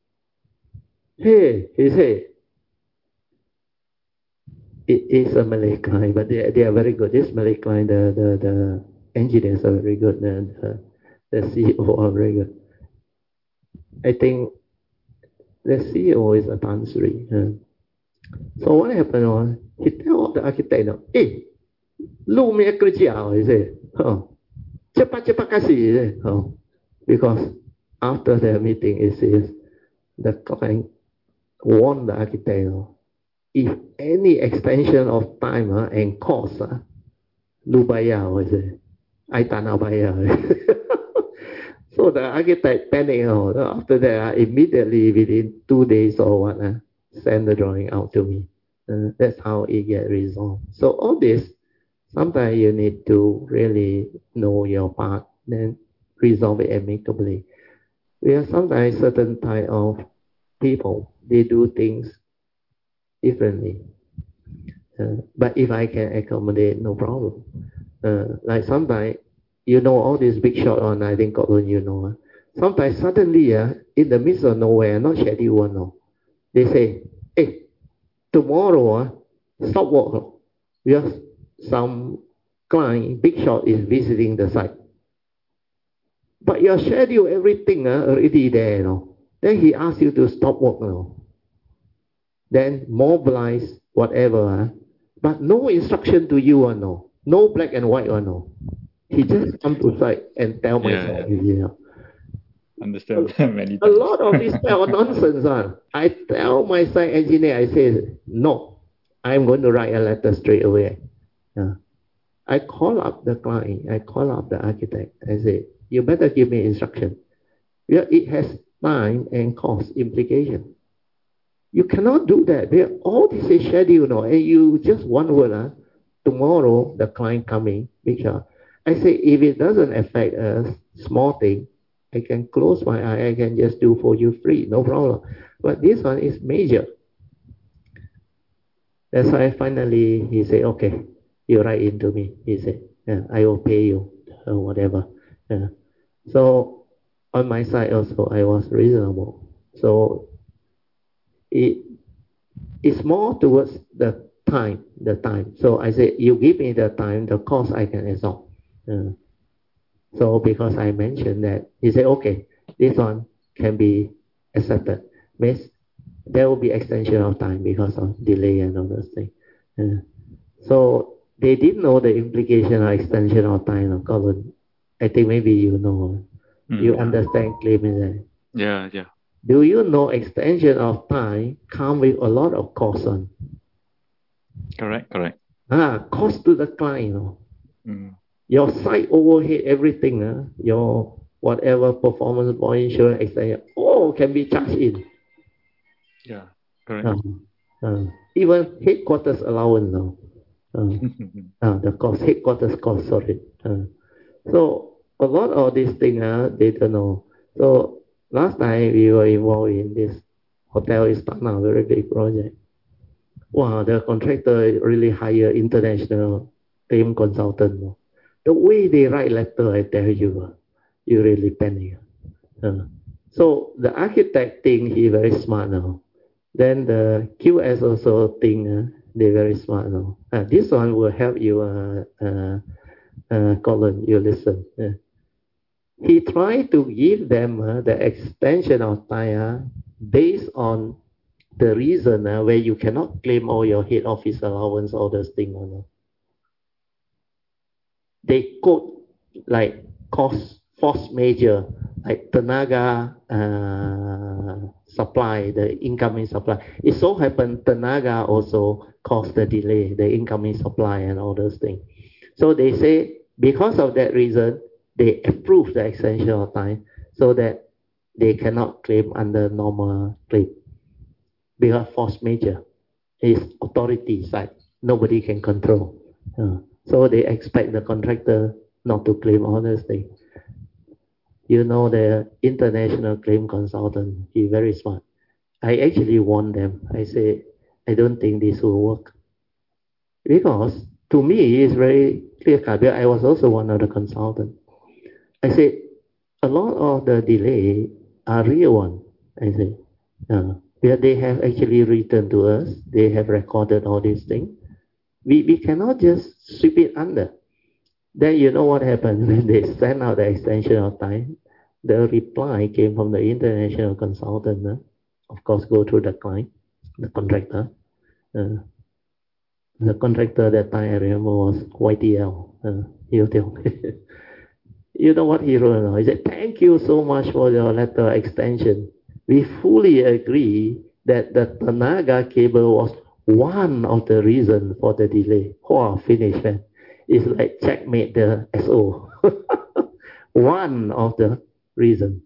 Hey, he said, it is a Malay client, but they, they are very good. This Malay client, the, the, the engineers are very good, and the, the C E O are very good. I think the C E O is a Tan Sri. Uh, so what happened was, he tell the architect, hey, lu punya kerja, he said, oh, cepat-cepat kasih, he said, oh, because after the meeting, it says, the client warned the architect, if any extension of time uh, and cost, uh, lu bayar, he said, I tak nak bayar. So the architect panicked. Oh, after that, uh, immediately within two days or what, uh, send the drawing out to me. Uh, that's how it get resolved. So all this, sometimes you need to really know your part, then resolve it amicably. We have sometimes certain type of people, they do things differently. Uh, but if I can accommodate, no problem. Uh, like sometimes, you know, all these big shot on, I think, Scotland, you know. Uh, sometimes suddenly, uh, in the midst of nowhere, not scheduled one, no, they say, hey, tomorrow, uh, stop work. Because some client, big shot, is visiting the site. but your schedule, everything uh, already there, you know. Then he asks you to stop work, you know. Then mobilize whatever, uh, but no instruction to you, uh, no. No black and white, uh, no. He just come to site and tell my Yeah, side, yeah. you know. Understand many A times. lot of this kind of nonsense, uh. I tell my site engineer, I say, no, I'm going to write a letter straight away. Yeah. I call up the client, I call up the architect, I say, you better give me instruction. Yeah, it has time and cost implication. You cannot do that. They all this is schedule, no, and you just one word, uh, tomorrow the client coming, make sure. I say, if it doesn't affect a small thing, I can close my eye, I can just do for you free, no problem. But this one is major. That's why finally he said, okay, you write into me. He said, yeah, I will pay you or whatever. Yeah. So on my side also, I was reasonable. So it it's more towards the time, the time. So I said, you give me the time, the cost I can absorb. Uh, so because I mentioned that, he said, okay, this one can be accepted. Means there will be extension of time because of delay and all those things. Uh, so they didn't know the implication of extension of time of Colin. I think maybe you know. Mm. You understand clearly that. Yeah, yeah. Do you know extension of time come with a lot of cost on? Correct, correct. Ah, cost to the client. You know. Mm. Your site overhead, everything, uh, your whatever performance bond insurance, extension, all can be charged in. Yeah, correct. Uh, uh, even headquarters allowance now. Uh, uh, the cost, headquarters cost, sorry. Uh, so a lot of these things, uh, they don't know. So last time we were involved in this hotel in Istana, very big project. Wow, the contractor really hire international team consultant. The way they write letter, I tell you, uh, you really panic. Uh, so the architect think he very smart now. Then the Q S also think uh, they very smart now. Uh, this one will help you, uh, uh, uh, Colin, you listen. Uh, he tried to give them uh, the extension of time uh, based on the reason uh, where you cannot claim all your head office allowance, all those things. Uh, they quote like cost force major, like Tenaga uh, supply, the incoming supply. It so happened Tenaga also caused the delay, the incoming supply and all those things. So they say because of that reason, they approve the extension of time so that they cannot claim under normal claim. Because force major is authority side, nobody can control. Uh, so they expect the contractor not to claim all those things. You know, the international claim consultant, he very smart. I actually warned them. I say, I don't think this will work. Because to me, it's very clear cut. I was also one of the consultants. I said, a lot of the delay are real one. I say, uh, where they have actually written to us, they have recorded all these things. We, we cannot just sweep it under. Then you know what happened when they send out the extension of time? The reply came from the international consultant. Uh, of course, go through the client, the contractor. Uh, the contractor that time I remember was Y T L. Uh, he'll tell me. You know what he wrote now? He said, thank you so much for your letter extension. We fully agree that the Tenaga cable was one of the reasons for the delay. Wow, finish, man. It's like checkmate the S O. One of the reasons.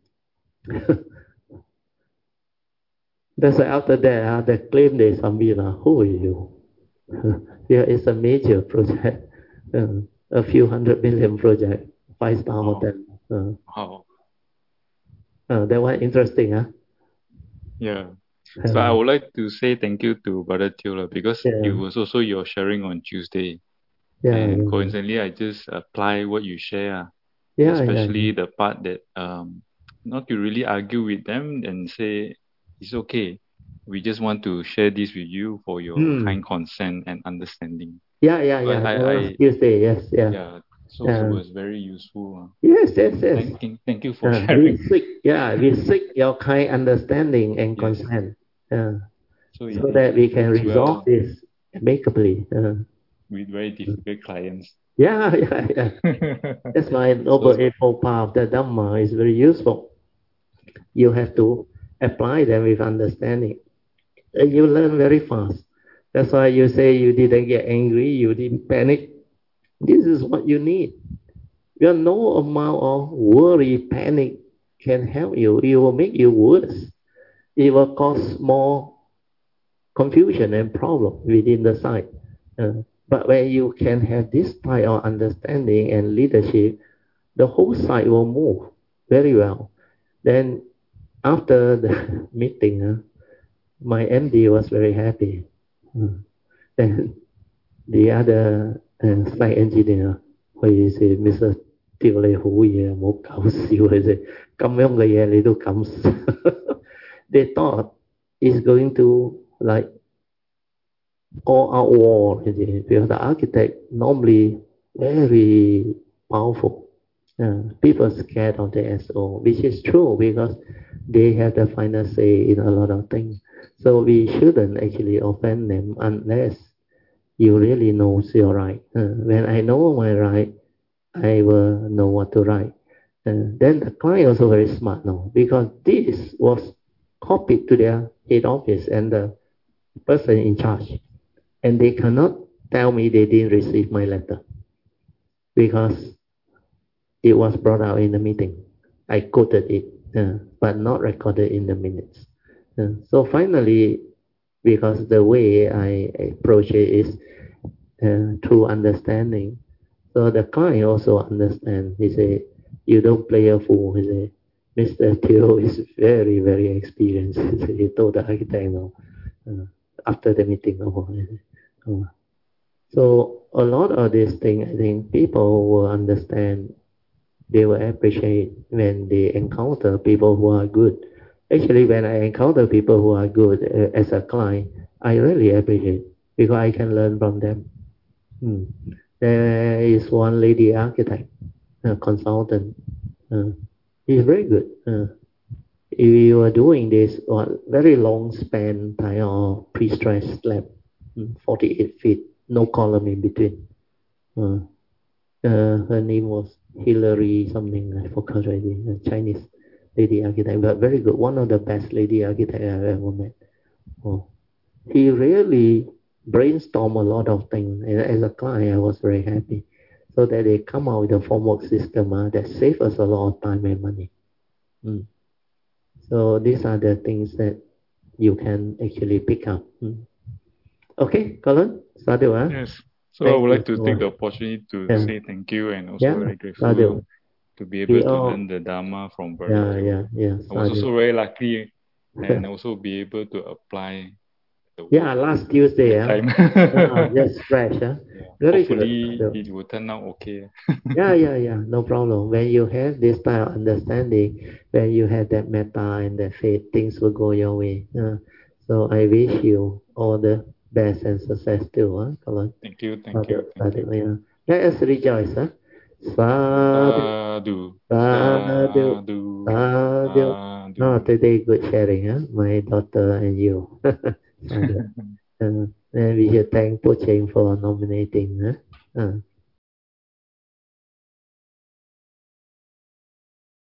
That's why after that, uh, the claim they submit, uh, who are you? Yeah, it's a major project. Uh, a few hundred million project. Five-star Wow. hotel. Uh, Wow. uh, that one interesting, huh? Yeah. So I would like to say thank you to Brother Teo because Yeah, it was also your sharing on Tuesday. yeah, And yeah, coincidentally, I just apply what you share, yeah, especially yeah, the part that um, not to really argue with them and say it's okay. We just want to share this with you for your hmm. kind consent and understanding. yeah, yeah, So yeah. I, That I, was I Tuesday. Yes, yeah, yeah, So it Uh, was very useful. Uh. yes, yes, yes. Thank, you- thank you for Uh, sharing. we seek, yeah, we seek your kind understanding and Yes. consent, uh, So it, so that we it can works resolve well this amicably. Uh, with very difficult clients. yeah, yeah, yeah. That's why Noble So, Eightfold Path of the Dhamma is very useful. You have to apply them with understanding. And you learn very fast. That's why you say you didn't get angry, you didn't panic. This is what you need. Well, no amount of worry, panic can help you. It will make you worse. It will cause more confusion and problem within the site. Uh, but when you can have this type of understanding and leadership, the whole site will move very well. Then after the meeting, uh, my M D was very happy. Uh, then the other uh, site engineer, he said, Mister Tiêu Lê hủ嘢冇搞笑嘅啫，咁樣嘅嘢你都敢？They thought it's going to like all out war, you see, because the architect normally very powerful. Uh, people scared of the S O, which is true because they have the final say in a lot of things. So we shouldn't actually offend them unless you really know your right. Uh, when I know my right, I will know what to write. Uh, then the client also very smart now because this was copied to their head office and the person in charge. And they cannot tell me they didn't receive my letter because it was brought out in the meeting. I quoted it, uh, but not recorded in the minutes. Uh, so finally, because the way I approach it is uh, through understanding, so the client also understands. He say, "You don't play a fool." He say, "Mister Teo is very, very experienced." He, say, he told the architect, no, uh, after the meeting. Oh, oh. So a lot of these things, I think people will understand. They will appreciate when they encounter people who are good. Actually, when I encounter people who are good uh, as a client, I really appreciate because I can learn from them. Hmm. There is one lady architect, a consultant. Uh, he's very good. Uh, we were doing this uh, very long span type of pre-stressed slab, forty-eight feet, no column in between. Uh, uh, her name was Hillary something, I forgot already, a Chinese lady architect, but very good, one of the best lady architect I've ever met. Oh. He really brainstormed a lot of things, and as a client, I was very happy. So that they come out with a formwork system uh, that saves us a lot of time and money. Mm. So these are the things that you can actually pick up. Mm. Okay, Colin, Sadhu, huh? yes. So Thank I would like you to so take much. the opportunity to Yeah. say thank you and also Yeah, very grateful Sadhu. to be able We to all, learn the Dharma from very yeah, few. yeah, yeah, I was Sadhu. also very lucky and also be able to apply the work Yeah, last Tuesday, that huh? time. Ah, just fresh, huh? Yeah. Very Hopefully good. it will turn out okay. Yeah, yeah, yeah, no problem. When you have this type of understanding, when you have that metta and that faith, things will go your way. Uh, so I wish you all the best and success too, huh? Come on. Thank you, thank Sadhu, you, thank sadhu, you. yeah. Let us rejoice, huh? Sadhu, Sadhu, sadhu, sadhu, sadhu. sadhu. Oh, today good sharing, huh? My daughter and you. Sadhu. Uh, and we should thank Po Cheng for nominating, huh? Uh,